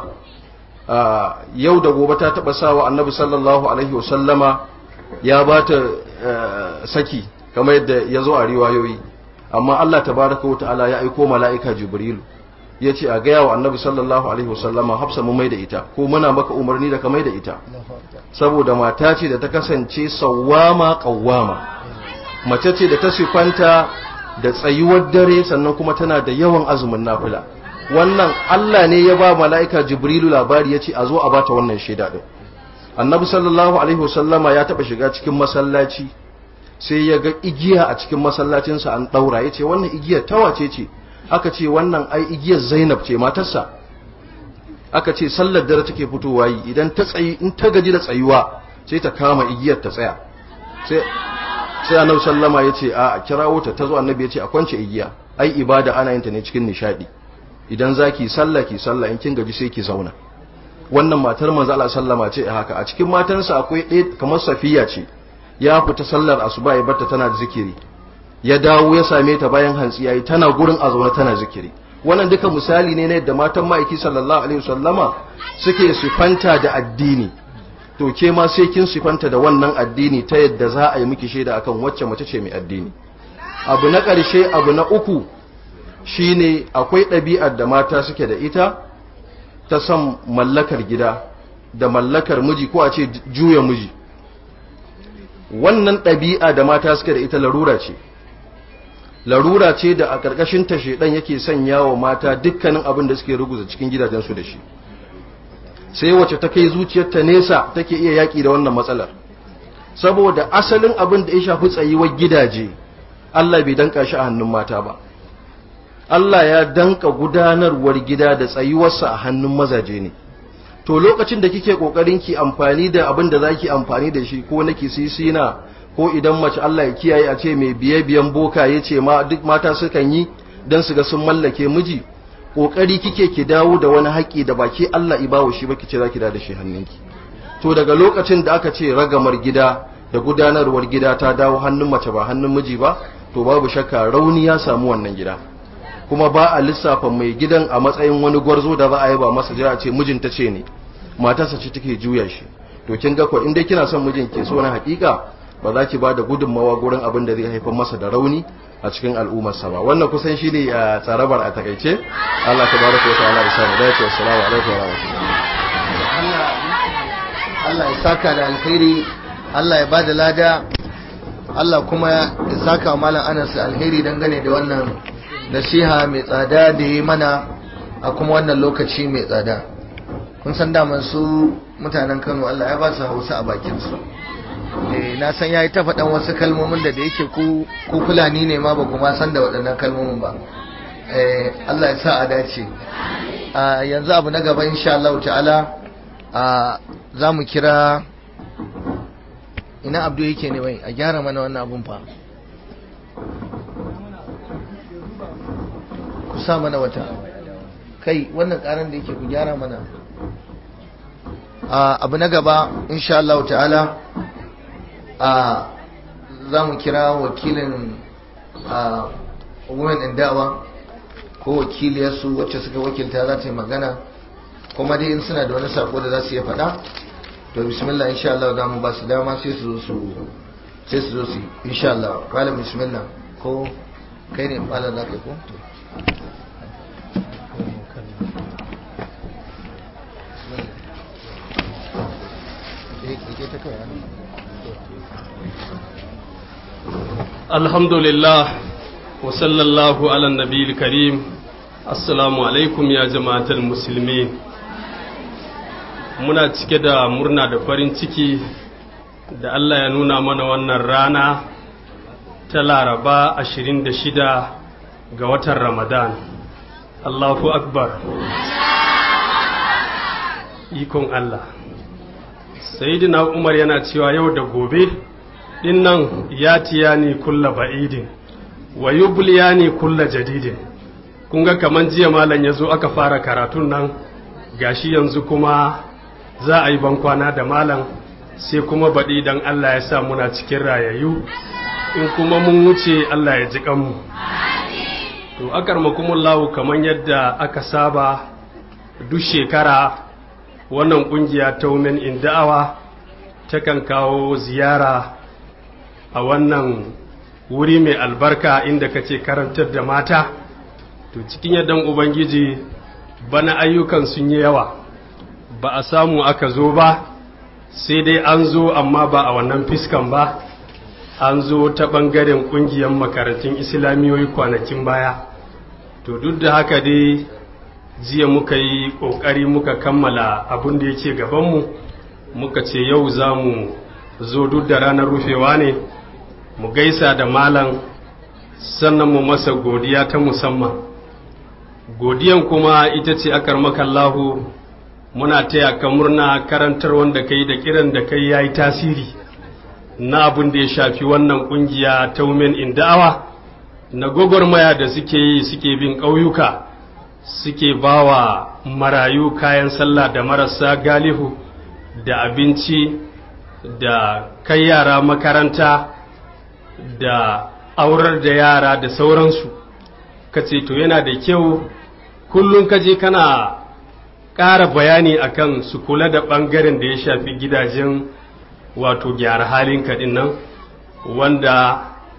D: yau da gobe ta taba sawa Annabi sallallahu alaihi wasallama ya bata saki kamar yadda ya zo a riwayoyi, amma Allah tabaraka wa ta'ala ya aiko mala'ika Jibrilu ya ce a gaya wa Annabi sallallahu alaihi wasallama Hafsa mu mai da ita, ko muna maka umarni da ka mai da ita, saboda mata ce da ta kasance sawwama qawwama, mace ce da ta sifanta da tsayuwar dare, sannan kuma tana da yawan azumin nafila. Wannan Allah ne ya ba mala'ika Jibrilu labari, ya ce a zo a bata wannan shaida din. Annabi sallallahu alaihi wasallama ya taba shiga cikin masallaci, sai ya ga igiya a cikin masallacinsa an daura, ya ce wannan igiyar ta wace ce? Aka ce wannan ai igiyar Zainab ce matarsa. Aka ce sallar dare take fitowa yi, idan ta tsayi, in ta gaji da tsayuwa sai ta kama igiyar ta tsaya. Sai sai Annabi sallama ya ce a kirawo ta, ta zo. Annabi ya ce a kwance igiya, ai ibada ana yin ta ne cikin nishadi, idan zaki sallah ki sallah, in kin gaji sai ki zauna. Wannan matar manzo Allah sallama ce haka. A cikin matansa akwai ɗaya kamar Safiya ce, ya fita sallar asuba ya barta tana da zikiri, ya dawo ya same ta bayan hantsi yayi tana gurin a zaune tana zikiri. Wannan duka misali ne na yadda matan ma'aiki sallallahu alaihi wasallama suke sifanta da addini. To ke ma sai kin sifanta da wannan addini ta yadda za a yi miki shaida akan wacce mace ce mai addini. Abu na ƙarshe, abu na uku, shine akwai ɗabi'ar da mata suke da ita ta san mallakar gida da mallakar miji, ko a ce juya miji. Wannan ɗabi'a da mata suke da ita larura ce. Larura ce da a ƙarƙashin ta shedan yake sanya wa mata dukkanin abin da suke ruguza cikin gidajensu da shi. Sai wacce ta kai zuciyarta nesa take iya yaƙi da wannan matsalar. Saboda asalin abin da ya shafi tsayuwar gidaje, Allah bai danka shi a hannun mata ba. Allah ya danka gudanarwar gida da tsayuwarsa a hannun mazaje ne. To lokacin da kike kokarin ki amfani da abin da zaki amfani da shi, ko nake sisina, ko idan mace Allah ya kiyaye a ce mai biye biyan boka yace ma duk mata sukan yi dan su ga sun mallake miji, kokari kike ki dawo da wani haƙi da baki Allah i bawo shi ba kice zaki da shi hannunki. To daga lokacin da aka ce ragamar gida da gudanarwar gida ta dawo hannun mace ba hannun miji ba, to babu shakka rauni ya samu wannan gida. Kuma ba a lissafa mai gidan a matsayin wani gwarzo da za a yi ba masa jira ce mijinta ce ne, matarsa ce take juya shi. To kin ga ko inda kina son mijin ke so na hakika, ba za ki ba da gudunmawa gurin abin da zai haifar masa da rauni a cikin al'ummarsa ba. Wannan kusan shi ne a tsarabar a takaice. Allah tabaraka wa ta'ala ya samu dace. Assalamu alaikum wa rahmatullahi.
A: Allah ya saka da alkhairi, Allah ya bada lada, Allah kuma ya saka wa malam Anas alheri dangane da wannan nasiha mai tsada da ya mana a kuma wannan lokaci mai tsada. Kun san daman su mutanen Kano Allah ya ba su Hausa a bakin su. Eh na san yayi ta faɗan wasu kalmomin da da yake ku ku Fulani ne ma ba kuma san da waɗannan kalmomin ba. Eh Allah ya sa a dace. A yanzu abu na gaba insha Allah ta'ala a za mu kira ina Abdu yake ne wai a gyara mana wannan abun fa. Ku sa mana wata. Kai wannan karan da yake ku gyara mana. Abu na gaba insha Allah ta'ala za mu kira wakilin women in da'awa ko wakiliyarsu wacce suka wakilta za ta yi magana, kuma dai in suna da wani sako da za su iya faɗa to bismillah insha Allah za mu ba su dama sai su zo su sai su zo su insha Allah. Malam bismillah, ko kai ne malam za ka yi ko
F: alhamdulillah wa sallallahu ala nabiyil karim. Assalamu alaikum ya jama'atul musulmi. Muna cike da murna da farin ciki da Allah ya nuna mana wannan rana ta Laraba ashirin da shida ga watan Ramadan. Allahu akbar. Ikon Allah. Sayyidina Umar yana cewa yau da gobe dinnan yatiyani kulla ba'idin wa yubliyani kulla jadidin. Kun ga kaman jiya malam yazo aka fara karatun nan, gashi yanzu kuma za a yi bankwana da malam, sai kuma baɗi dan Allah ya sa muna cikin rayayyu, in kuma mun wuce Allah ya ji kanmu. To akarmakumullahu, kaman yadda aka saba duk shekara wannan kungiya ta Women in Da'awa takan kawo ziyara a wannan wuri mai albarka inda kace karantar da mata. To cikin yaddan ubangiji bana ayyukan sun yi yawa, ba a samu aka zo ba, sai dai an zo amma ba a wannan fiskan ba, an zo ta ɓangaren ƙungiyar makarantun islamiyoyi kwanakin baya. To duk da haka dai jiya muka yi ƙoƙari muka kammala abin da yake gabanmu, muka ce yau za mu zo duk da ranar rufewa ne, mu gaisa da malam sannan mu masa godiya ta musamman. Godiyan kuma ita ce akar makallahu, muna taya ka murna karantar wanda kai da kiran da kai yayi tasiri na abin da ya shafi wannan kungiya ta Women in Da'awa, na gogormaya da suke yi, suke bin ƙauyuka, suke bawa marayu kayan sallah da marasa galihu da abinci da kai yara makaranta da aurar da yara da sauransu. Kace to yana da kyau kullum kaje kana ƙara bayani akan su kula da ɓangaren da ya shafi gidajen wato gyara halin kaɗin nan, wanda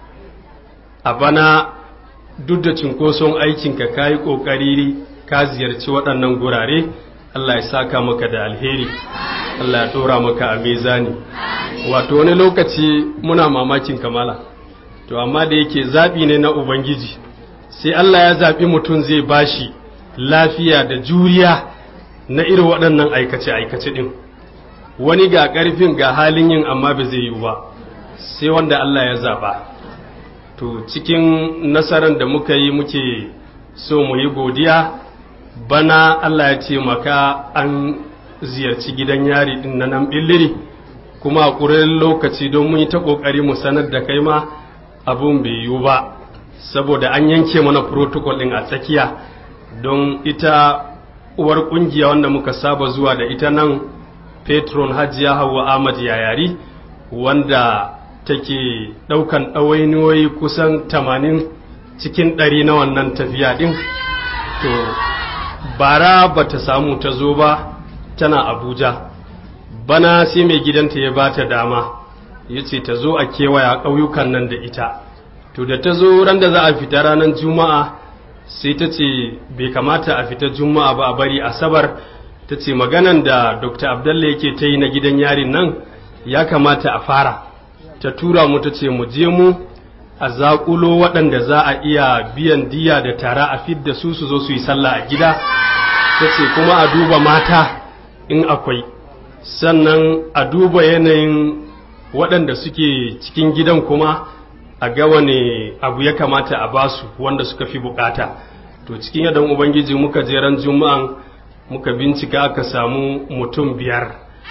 F: a bana duk da cinkoson aikinka ka yi ƙoƙari ka ziyarci waɗannan gurare. Allah ya saka maka da alheri, Allah ya ɗora maka a mezani. Wato wani lokaci muna mamakin kamala, to amma da yake zaɓi ne na Ubangiji, sai Allah ya zaɓi mutum zai bashi lafiya da juriya na irin waɗannan aikace-aikace ɗin. Wani ga ƙarfin ga halin yin amma ba zai yi ba, sai wanda Allah ya zaɓa. To cikin nasarar da muka yi muke so mu yi godiya, bana Allah ya ce maka an ziyarci gidan yari ɗin na nan Billiri, kuma a ƙurin lokaci don mun yi ta ƙoƙari mu sanar da kai ma abun bai yiwu ba, saboda an yanke mana protocol ɗin a tsakiya. Don ita uwar ƙungiya wanda muka saba zuwa da ita nan, Petron Hajiya Hauwa Ahmad Yayari, wanda take ɗaukan ɗawainiyoyi kusan tamanin cikin ɗari na wannan tafiya ɗin. To bara ba ta samu ta zo ba, tana Abuja. Bana sai mai gidanta ya ba ta dama, ya ce ta zo a kewaya ƙauyukan nan da ita. To da ta zo ran da za a fita ranar juma'a sai ta ce bai kamata a fita juma'a ba a bari asabar. Ta ce maganan da Dr. Abdallah yake ta yi na gidan yarin nan ya kamata a fara. Ta tura mu ta ce mu je mu a zaƙulo waɗanda za a iya biyan diya da tara a fidda su su zo su yi sallah a gida. Ta ce kuma a duba mata in akwai, sannan a duba yanayin waɗanda suke cikin gidan kuma a ga wane abu ya kamata a basu wanda suka fi bukata. To cikin yadan Ubangiji muka je ran juma'an muka bincika aka samu mutum biyar,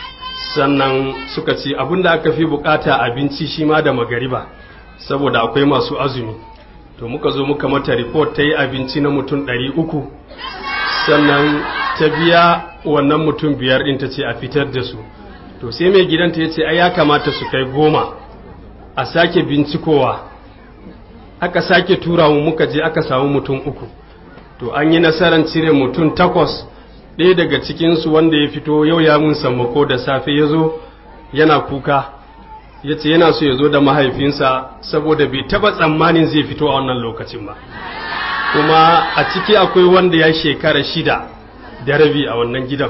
F: sannan suka ce abinda aka fi bukata abinci shi ma da magariba saboda akwai masu azumi. To muka zo muka mata report ta yi abinci na mutum ɗari uku, sannan ta biya wannan mutum biyar ɗin ta ce a fitar da su. To sai mai gidanta ya ce ai ya kamata su kai goma a sake bincikowa. Aka sake tura mu muka je aka samu mutum uku. To an yi nasarar cire mutum takwas. Ɗaya daga cikinsu wanda ya fito yau ya mun sammako da safe ya zo yana kuka, ya ce yana so ya zo da mahaifinsa saboda bai taba tsammanin zai fito a wannan lokacin ba. Kuma a ciki akwai wanda ya shekara shida da rabi a wannan gidan,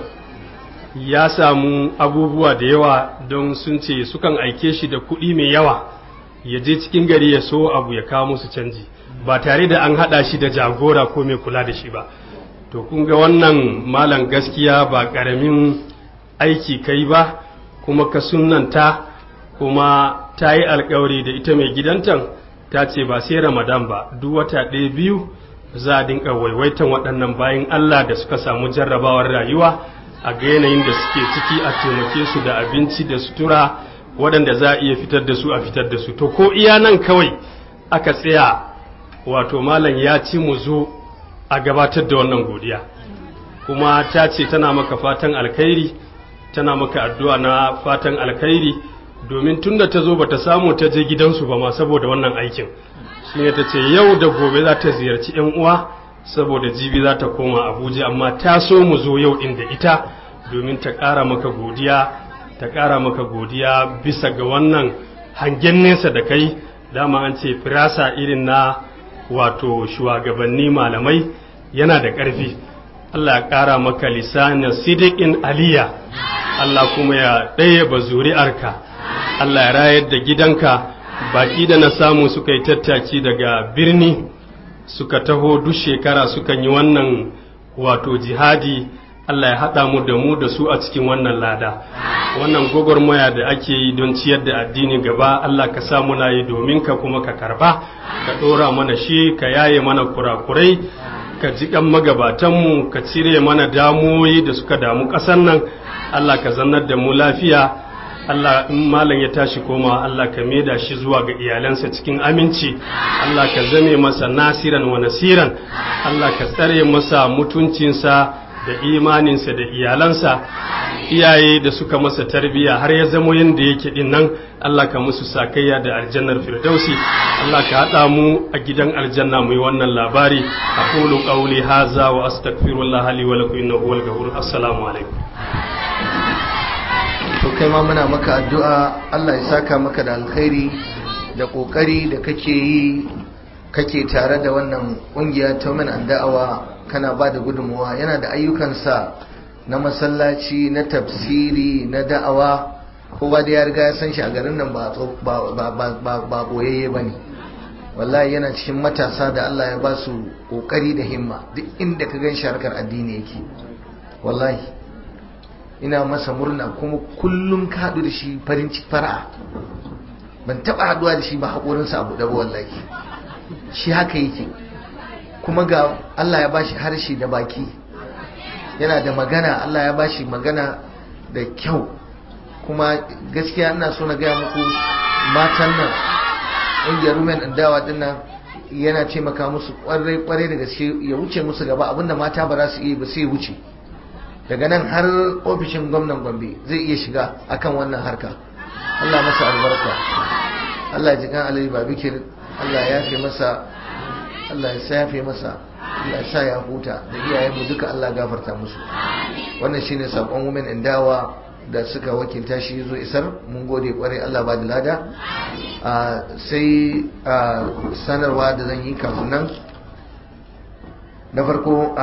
F: ya samu abubuwa da yawa don sun ce sukan aike shi da kuɗi mai yawa ya je cikin gari ya so abu ya kawo musu canji ba tare da an haɗa shi da jagora ko mai kula da shi ba. To kun ga wannan malam gaskiya ba ƙaramin aiki kai ba, kuma ka sunnanta, kuma ta yi alkawari da ita mai gidantan ta ce ba sai Ramadan ba duk wata ɗaya biyu za a dinka waiwaitan waɗannan bayan Allah da suka samu jarrabawar rayuwa a ga yanayin da suke ciki a taimake su da abinci da sutura waɗanda za a iya fitar da su a fitar da su. To ko iya nan kawai aka tsaya, wato malam ya ci mu zo a gabatar da wannan godiya. Kuma ta ce tana maka fatan alkhairi, tana maka addu'a na fatan alkhairi, domin tunda ta zo bata samu ta je gidansu ba ma saboda wannan aikin. Shi ne ta ce yau da gobe za ta ziyarci ‘yan uwa saboda jibi za ta koma Abuja, amma ta so mu zo yau inda ita domin ta ƙara maka godiya, ta ƙara maka godiya bisa ga wannan hangen nesa da kai. Dama an ce firasa irin na wato shugabanni malamai yana da ƙarfi. Allah ya ƙara maka lisanin sidiqin aliya, Allah kuma ya ɗaya ba zuri'arka, Allah ya rayar da gidanka. Baƙi da na samu suka yi tattaki daga birni suka taho duk shekara sukan yi wannan wato jihadi, Allah ya haɗa mu da mu da su a cikin wannan lada. Wannan gwagwarmaya da ake yi don ciyar da addini gaba, Allah ka sa muna yi domin ka kuma ka karba, ka ɗora mana shi, ka yaye mana kurakurai, ka ji kan magabatanmu, ka cire mana damuwoyi da suka damu ƙasar nan. Allah ka zannar da mu lafiya. Allah in malam ya tashi koma, Allah ka maida shi zuwa ga iyalansa cikin aminci. Allah ka zame masa nasiran wa nasiran. Allah ka tsare masa mutuncinsa da imaninsa da iyalansa. Iyaye da suka masa tarbiya har ya zamo yanda yake din nan, Allah ka musu sakayya da aljannar firdausi. Allah ka hada mu a gidan aljanna mu yi wannan labari. Aqulu qawli hadha wa astaghfirullah li wa lakum innahu huwal ghafur. Assalamu alaikum.
A: To kai ma muna maka addu'a, Allah ya saka maka da alkhairi da kokari da kake yi, kake tare da wannan kungiya ta Women and Da'awa, kana ba da gudunmuwa. Yana da ayyukansa na masallaci, na tafsiri, na da'awa, kowa da ya riga ya san shi a garin nan ba ba boyayye bane. Wallahi yana cikin matasa da Allah ya ba su kokari da himma, duk inda ka gan shi harkar addini yake. Wallahi ina masa murna, kuma kullum ka haɗu da shi farin ciki fara'a. Ban taɓa haɗuwa da shi ba haƙorinsa abu ɗaba wallahi. Shi haka yake, kuma ga Allah ya bashi harshe da baki, yana da magana, Allah ya bashi magana da kyau. Kuma gaskiya ina so na gaya muku, matan nan ƙungiyar Women and Da'awa din nan yana taimaka musu ƙwarai ƙwarai da gaske, ya wuce musu gaba, abinda mata ba za su iya ba sai ya wuce. Daga nan har ofishin gwamnan Gombe zai iya shiga akan wannan harka. Allah masa albarka, Allah ya jikan Alhaji Babikir, Allah ya yafe masa, Allah ya sayafe masa, Allah ya sa ya huta, da iyayenmu duka Allah gafarta musu. Wannan shine sakon Women and Da'awa da suka wakilta shi zo isar, mun gode kwarai, Allah ba da lada. Sai sanarwa da zan yi kafin nan, na farko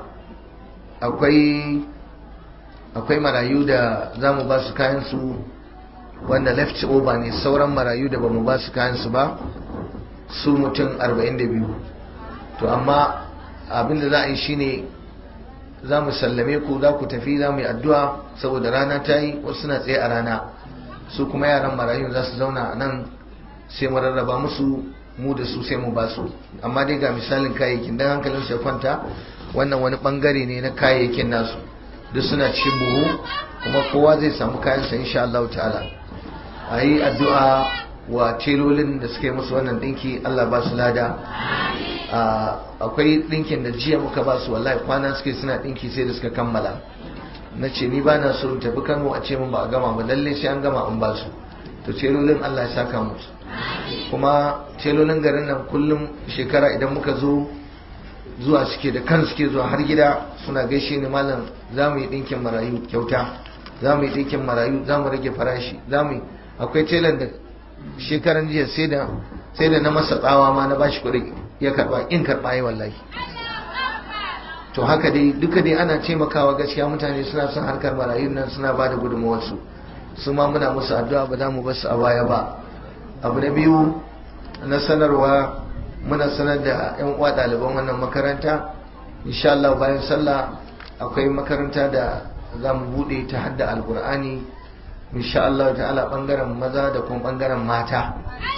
A: akwai akwai marayu da za mu ba su kayansu wanda left over ne, sauran marayu da ba mu ba su kayansu ba su mutum arba'in da biyu. to amma abinda za a yi shine za mu sallame ku, za ku tafi, za mu yi addu'a saboda rana ta yi, wasu suna tsaye a rana, su kuma yaran marayu za su zauna a nan sai mu rarraba musu, mu da su sai mu ba su. Amma dai ga misalin kayayyakin dan hankalin su ya kwanta, wannan wani bangare ne na kayayyakin nasu, duk suna cikin buhu kuma kowa zai samu kayansa insha Allah ta'ala. A yi addu'a wa telolin da suka yi musu wannan dinki, Allah ba su lada. Akwai dinkin da jiya muka ba su, wallahi kwana suke suna dinki sai da suka kammala. Na ce ni ba na so in tafi Kano a ce min ba a gama ba, lalle sai an gama an ba su. To telolin Allah ya saka musu. Kuma telolin garin nan kullum shekara idan muka zo zuwa suke da kan suke zuwa har gida suna gaishe ni, malam za mu yi dinkin marayu kyauta, za mu yi dinkin marayu, za mu rage farashi, za mu yi. Akwai telan da shekaran jiya sai da sai da na masa tsawa ma na bashi kuɗi ya karba, in karba yi wallahi. To haka dai duka dai ana taimakawa gaskiya, mutane suna son harkar marayun nan, suna ba da gudunmawarsu, su ma muna musu addu'a, ba za mu basu a baya ba. Abu na biyu na sanarwa, muna sanar da yan uwa ɗaliban wannan makaranta, insha Allah bayan sallah akwai makaranta da za mu buɗe ta hadda alkur'ani insha Allah ta'ala, bangaren maza da kuma bangaren mata.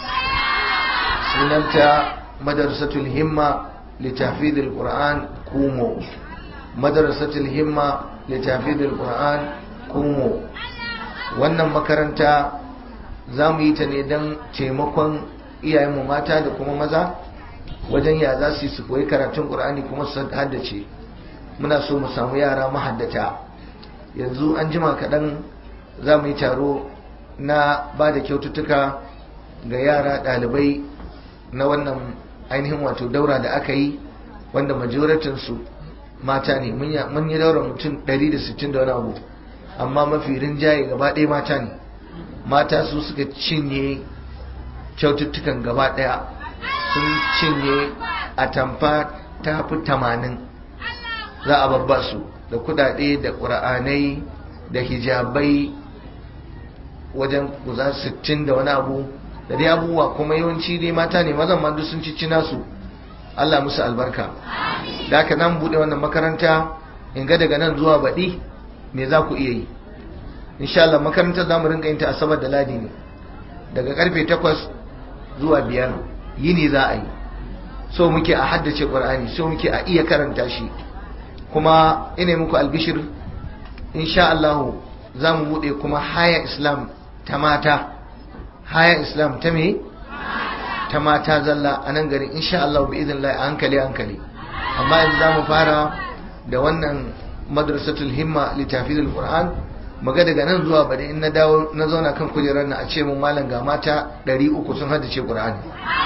A: Sunanta madrasatul himma litafidil qur'an kumo, madrasatul himma litafidil qur'an kumo. Wannan makaranta za mu yi ta ne don taimakon iyayenmu mata da kuma maza wajen ya za su yi su koyi karatun qur'ani kuma su haddace. Muna so mu samu yara mahaddata. Yanzu an jima kaɗan za mu yi taro na ba da kyaututtuka ga yara ɗalibai na wannan ainihin wato daura da aka yi, wanda majoratinsu mata ne. Mun yi daura mutum ɗari da sittin da wani abu, amma mafi rinjaye gaba ɗaya mata ne. Mata su suka cinye kyaututtukan gaba ɗaya, sun cinye atamfa ta fi tamanin za a babba su da kuɗaɗe da ƙura'anai da hijabai wajen kuza sittin da wani abu da dai abubuwa, kuma yawanci dai mata ne, mazan ma duk sun cici nasu. Allah musu albarka. Da haka nan bude wannan makaranta, in ga daga nan zuwa baɗi me za ku iya yi. Insha Allah makarantar za mu rinka yin ta asabar da ladi ne, daga karfe takwas zuwa biyar yini za a yi. So muke a haddace Qur'ani, so muke a iya karanta shi. Kuma ina muku albishir, insha Allah za mu bude kuma haya Islam ta mata, haya Islam ta me? Ta mata zalla a nan garin insha Allah bi idin lai, a hankali hankali. Amma yanzu za mu fara da wannan madrasatul himma litafidil Qur'an. Maga daga nan zuwa bari in na dawo na zauna kan kujerar na a ce mun malam ga mata ɗari uku sun haddace Qur'ani.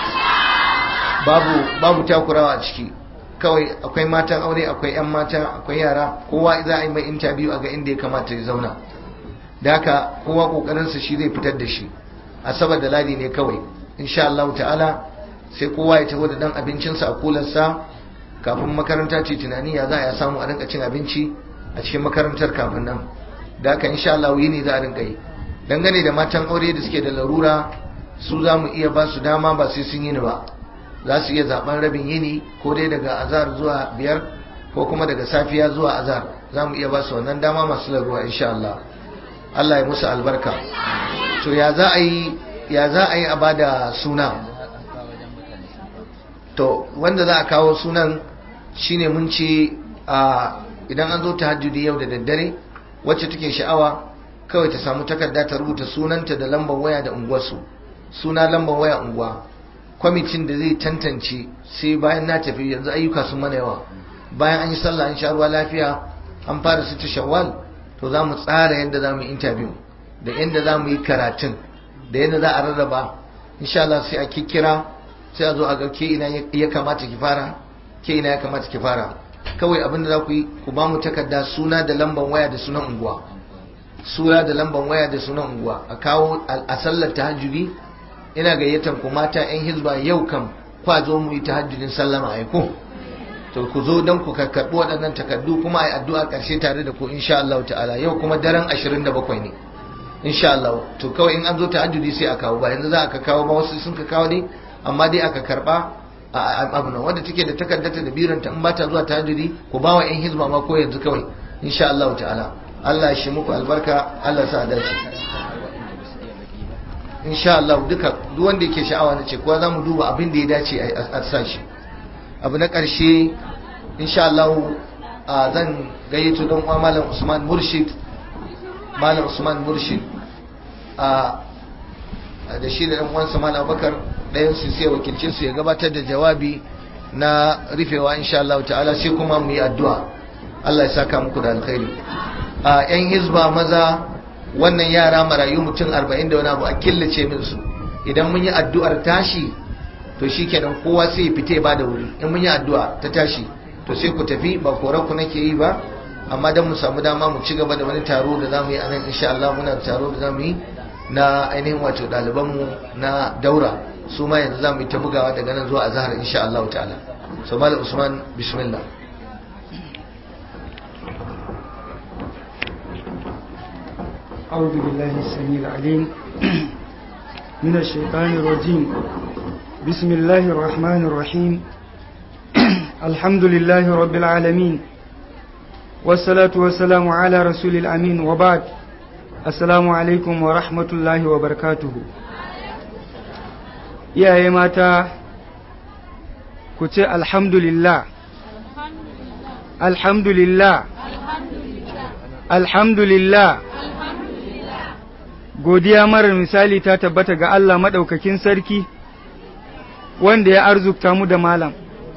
A: Babu babu takurawa a ciki. Kawai akwai matan aure, akwai yan mata, akwai yara, kowa za a yi mai interview a ga inda ya kamata ya zauna. Da haka kowa kokarin sa shi zai fitar da shi. Asabar da ladi ne kawai. Insha Allah ta'ala sai kowa ya taho da dan abincinsa a kularsa, kafin makaranta ce tunani ya za a samu a rinka cin abinci a cikin makarantar kafin nan. Da haka insha Allah yini za a rinka yi. Dangane da matan aure da suke da larura, su za mu iya ba su dama, ba sai sun yini ba. Za su iya zaben rabin yini, ko dai daga azhar zuwa biyar, ko kuma daga safiya zuwa azhar. Za mu iya ba su wannan dama masu larura insha Allah. Allah ya musu albarka. To ya za a yi ya za a yi a bada suna? To wanda za a kawo sunan shine mun ce a idan an zo tahajjudi yau da daddare, wacce take sha'awa kawai ta samu takarda ta rubuta sunanta da lambar waya da unguwarsu. Suna, lambar waya, unguwa. Kwamitin da zai tantance sai bayan na tafi, yanzu ayyuka sun mana yawa. Bayan an yi sallah an sha ruwa lafiya, an fara sita shawwal, to za mu tsara yadda za mu yi interview da yadda za mu yi karatun da yadda za a rarraba. Insha Allah sai a kikkira, sai a zo a ga ke ina ya kamata ki fara, ke ina ya kamata ki fara. Kawai abin da za ku yi, ku ba mu takarda, suna da lambar waya da sunan unguwa. sura da lamban waya da sunan unguwa a kawo a sallar tahajjudi. Ina gayyatan ku mata yan hizba yau kam kwa zo mu yi tahajjudin sallama ai ko to ku zo dan ku karkarbi waɗannan takardu kuma ai addu'a ƙarshe tare da ku insha Allah ta'ala. Yau kuma daren ashirin da bakwai ne insha Allah. To kawai in an zo tahajjudi sai a kawo, ba yanzu za aka kawo ba, wasu sun ka kawo ne amma dai aka karba abu nan wanda take da takardata da biranta in ba ta zuwa tahajjudi ku ba wa yan hizba ma ko yanzu kawai insha Allah ta'ala. Allah ya shi muku albarka, Allah ya sa dace insha Allah. duka duk wanda yake sha'awa na ce kuwa zamu duba abin da ya dace a sa shi. Abu na ƙarshe insha Allah zan gayyato dan uwa Malam Usman Murshid Malam Usman Murshid a da shi da dan uwansa Malam Abubakar ɗayan su sai wakilcin su ya gabatar da jawabi na rufewa insha Allah ta'ala, sai kuma mu yi addu'a. Allah ya saka muku da alkhairi. A yan hizba maza wannan yara marayu mutum arba'in da wani abu a killace min su. Idan mun yi addu'ar tashi to shikenan kowa sai ya fite ba da wuri. In mun yi addu'a ta tashi to sai ku tafi, ba koran ku nake yi ba, amma dan mu samu dama mu ci gaba da wani taro da zamu yi anan insha Allah. Muna da taro da zamu yi na ainihin wato ɗaliban mu na daura, su ma yanzu zamu yi ta bugawa daga nan zuwa azhar insha Allah ta'ala. So Malam Usman bismillah.
G: أعوذ بالله السميع العليم من الشيطان الرجيم. بسم الله الرحمن الرحيم. الحمد لله رب العالمين والصلاة والسلام على رسول الأمين وبعد. السلام عليكم ورحمة الله وبركاته. يا يماتا كتي الحمد لله الحمد لله الحمد لله. Godiya marar misali ta tabbata ga Allah maɗaukakin sarki wanda ya arzukta mu da malam,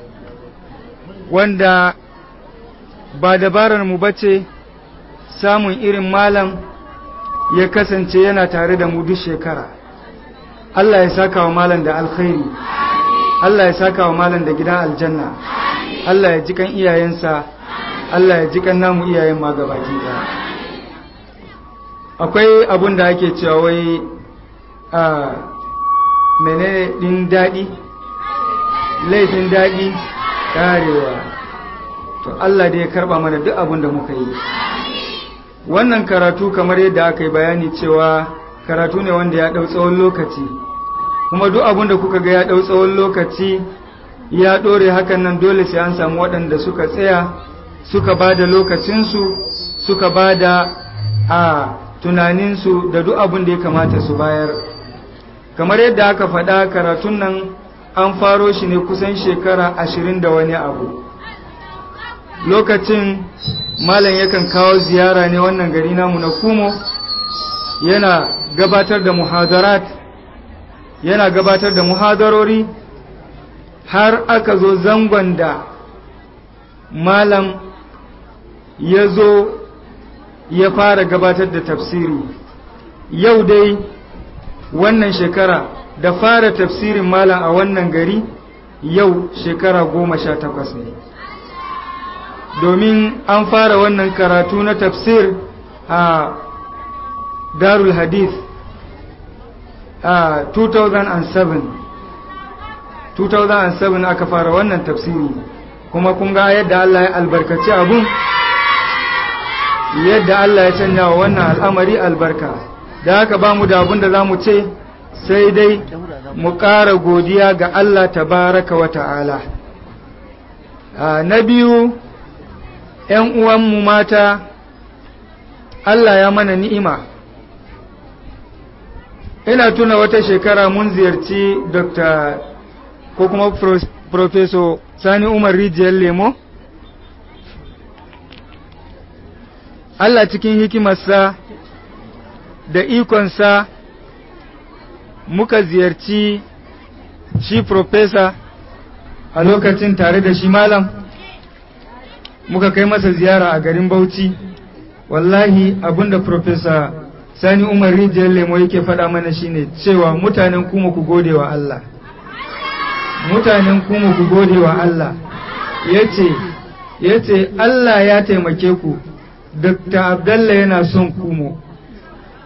G: wanda ba dabarar mu bace samun irin malam ya kasance yana tare da mu duk shekara. Allah ya saka wa malam da alkhairi, Allah ya saka wa malam da gidan aljanna, Allah ya ji kan iyayensa, Allah ya ji kan namu iyayen ma gabaki ɗaya. Akwai abun da ake cewa wai a menene din daɗi, laifin daɗi karewa. To Allah da ya karɓa mana duk abun da muka yi. Wannan karatu kamar yadda aka yi bayani cewa karatu ne wanda ya ɗau tsawon lokaci, kuma duk abun da kuka ga ya ɗau tsawon lokaci ya ɗore hakan nan dole sai an samu waɗanda suka tsaya suka ba da lokacinsu, suka ba da a tunaninsu da duk abin da ya kamata su bayar. Kamar yadda aka faɗa karatun nan an faro shi ne kusan shekara ashirin da wani abu. Lokacin malam yakan kawo ziyara ne wannan gari namu na Kumo, yana gabatar da muhadarat, yana gabatar da muhadarori har aka zo zangon da malam ya zo ya fara gabatar da tafsiri. Yau dai wannan shekara da fara tafsirin malam a wannan gari yau shekara goma sha takwas ne, domin an fara wannan karatu na tafsir a Darul Hadith a two thousand seven two thousand seven aka fara wannan tafsiri, kuma kun ga yadda Allah ya albarkaci abun, yadda Allah ya sanya wa wannan al'amari albarka. Da haka ba mu da abin da za mu ce sai dai mu ƙara godiya ga Allah tabaraka wa ta'ala. Na biyu, ‘yan uwanmu mata, Allah ya mana ni'ima. Ina tuna wata shekara mun ziyarci Dokta ko kuma Profeso Sani Umar Rijiyar Lemo. Allah cikin hikimarsa da ikonsa muka ziyarci shi Profesa a lokacin tare da shi malam, muka kai masa ziyara a garin Bauchi. Wallahi abinda Profesa Sani Umar Rijiyar Lemo yake faɗa mana shine cewa mutanen kuma ku gode wa Allah, mutanen kuma ku gode wa Allah. Yace yace Allah ya taimake ku, Dokta Abdallah yana son Kumo,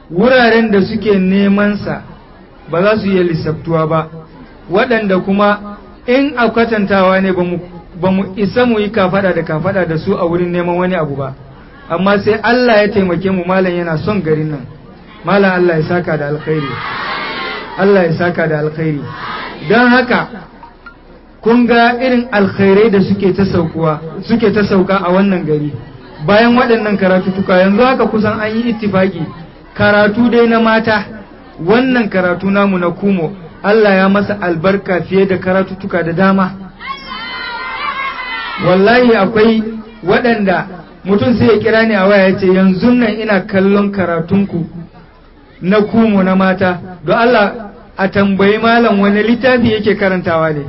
G: wuraren da suke nemansa ba za su iya lissaftuwa ba, waɗanda kuma in a kwatantawa ne ba mu isa mu yi kafada da kafada da su a wurin neman wani abu ba, amma sai Allah ya taimake mu. Malam yana son garin nan, malam Allah ya saka da alkhairi, Allah ya saka da alkhairi. Don haka kun ga irin alkhairai da suke ta saukuwa suke ta sauka a wannan gari bayan waɗannan karatutuka. Yanzu haka kusan an yi ittifaki karatu dai na mata, wannan karatu namu na Kumo Allah ya masa albarka fiye da karatutuka da dama. Wallahi akwai waɗanda mutum sai ya kira ni a waya ya ce yanzu nan ina kallon karatunku na Kumo na mata, don Allah a tambayi malam wani littafi yake karantawa ne.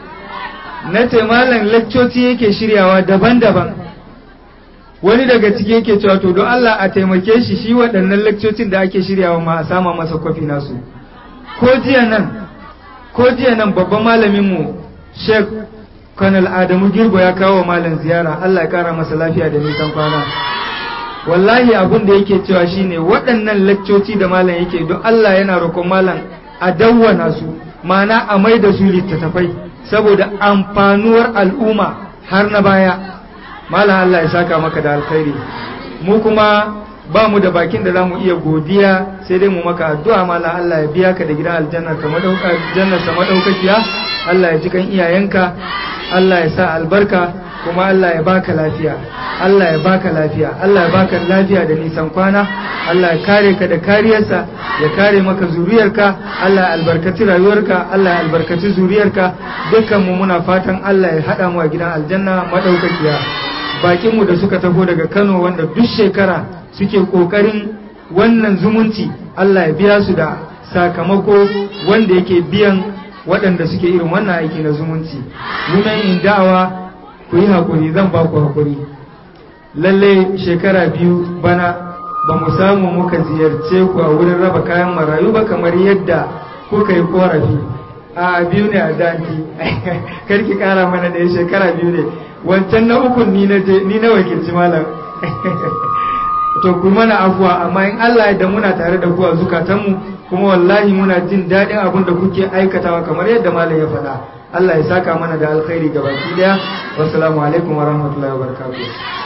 G: Na ce malam lakcoci yake shiryawa daban-daban. Wani daga ciki yake cewa to don Allah a taimake shi shi waɗannan lakcocin da ake shiryawa ma a sama masa kwafi nasu. Ko jiya nan ko jiya nan babban malaminmu Sheikh Kanal Adamu Girbo ya kawo malam ziyara, Allah ya kara masa lafiya da nisan kwana. Wallahi abin da yake cewa shine waɗannan lakcoci da malam yake don Allah yana roƙon malam a dawwana su, ma'ana a mai da su littattafai saboda amfanuwar al'umma har na baya. Malam Allah ya saka maka da alkhairi. Mu kuma ba mu da bakin da zamu iya godiya sai dai mu maka addu'a. Malam Allah ya biya ka da gidan aljanna ka madauka jannar sa madaukakiya. Allah ya ji kan iyayenka, Allah ya sa albarka, kuma Allah ya baka lafiya, Allah ya baka lafiya, Allah ya baka lafiya da nisan kwana, Allah ya kare ka da kariyarsa, ya kare maka zuriyarka, Allah ya albarkaci rayuwarka, Allah ya albarkaci zuriyarka. Dukkan mu muna fatan Allah ya hada mu a gidan aljanna madaukakiya. Bakin mu da suka taho daga Kano wanda duk shekara suke kokarin wannan zumunci, Allah ya biya su da sakamako wanda yake biyan waɗanda suke irin wannan aiki na zumunci. Munan in da'awa ku yi haƙuri, zan ba ku haƙuri. Lalle shekara biyu bana ba mu samu muka ziyarce ku a wurin raba kayan marayu ba kamar yadda kuka yi korafi. A biyu ne a danti karki kara mana da shekara biyu ne, wancan na ukun ni na ni na wakilci malam. To ku mana afuwa, amma in Allah ya da muna tare da ku a zukatanmu, kuma wallahi muna jin daɗin abin da kuke aikatawa kamar yadda malam ya faɗa. Allah ya saka mana da alkhairi gabaki daya. Wassalamu alaikum wa rahmatullahi wa barakatuh.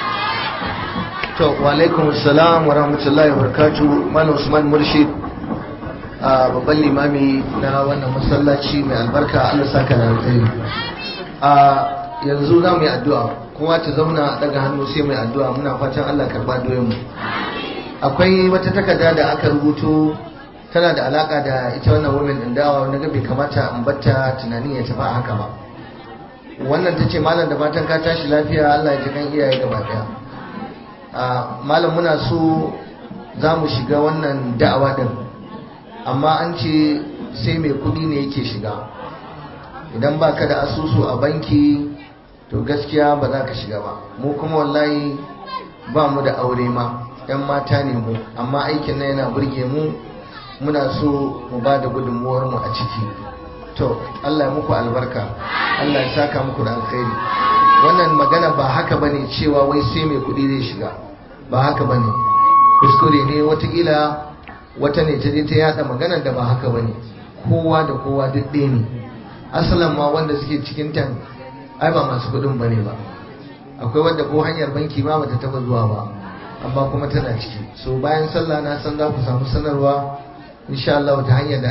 A: To wa alaikum assalam wa rahmatullahi wa barakatuh. Malam Usman Murshid, a babban limami na wannan masallaci mai albarka, Allah saka da alkhairi. A yanzu za mu yi addu'a, kuma ta zauna daga hannu sai mai addu'a. Muna fatan Allah karba doyen mu. Akwai wata takarda da aka rubuto tana da alaka da ita wannan women din dawa, wanda bai kamata in batta tunanin ya tafi haka ba. Wannan tace malam da fatan ka tashi lafiya, Allah ya ji kan iyaye gaba daya. A malam muna so za mu shiga wannan da'awa din, amma an ce sai mai kudi ne yake shiga. Idan baka da asusu a banki to gaskiya ba za ka shiga ba. Mu kuma wallahi ba mu da aure ma, yan mata ne mu, amma aikin nan yana burge mu, muna so mu ba da gudunmuwar mu a ciki. To Allah ya muku albarka, Allah ya saka muku da alkhairi. Wannan magana ba haka bane cewa wai sai mai kudi zai shiga, ba haka bane, kuskure ne. Watakila wata ne ta je ta yada magana da ba haka bane. Kowa da kowa duk ɗaya ne. Asalan ma wanda suke cikin tan ai ba masu kudin bane ba. Akwai wanda ko hanyar banki ma bata taba zuwa ba, amma kuma tana ciki. So bayan sallah na san za ku samu sanarwa insha Allah ta hanyar da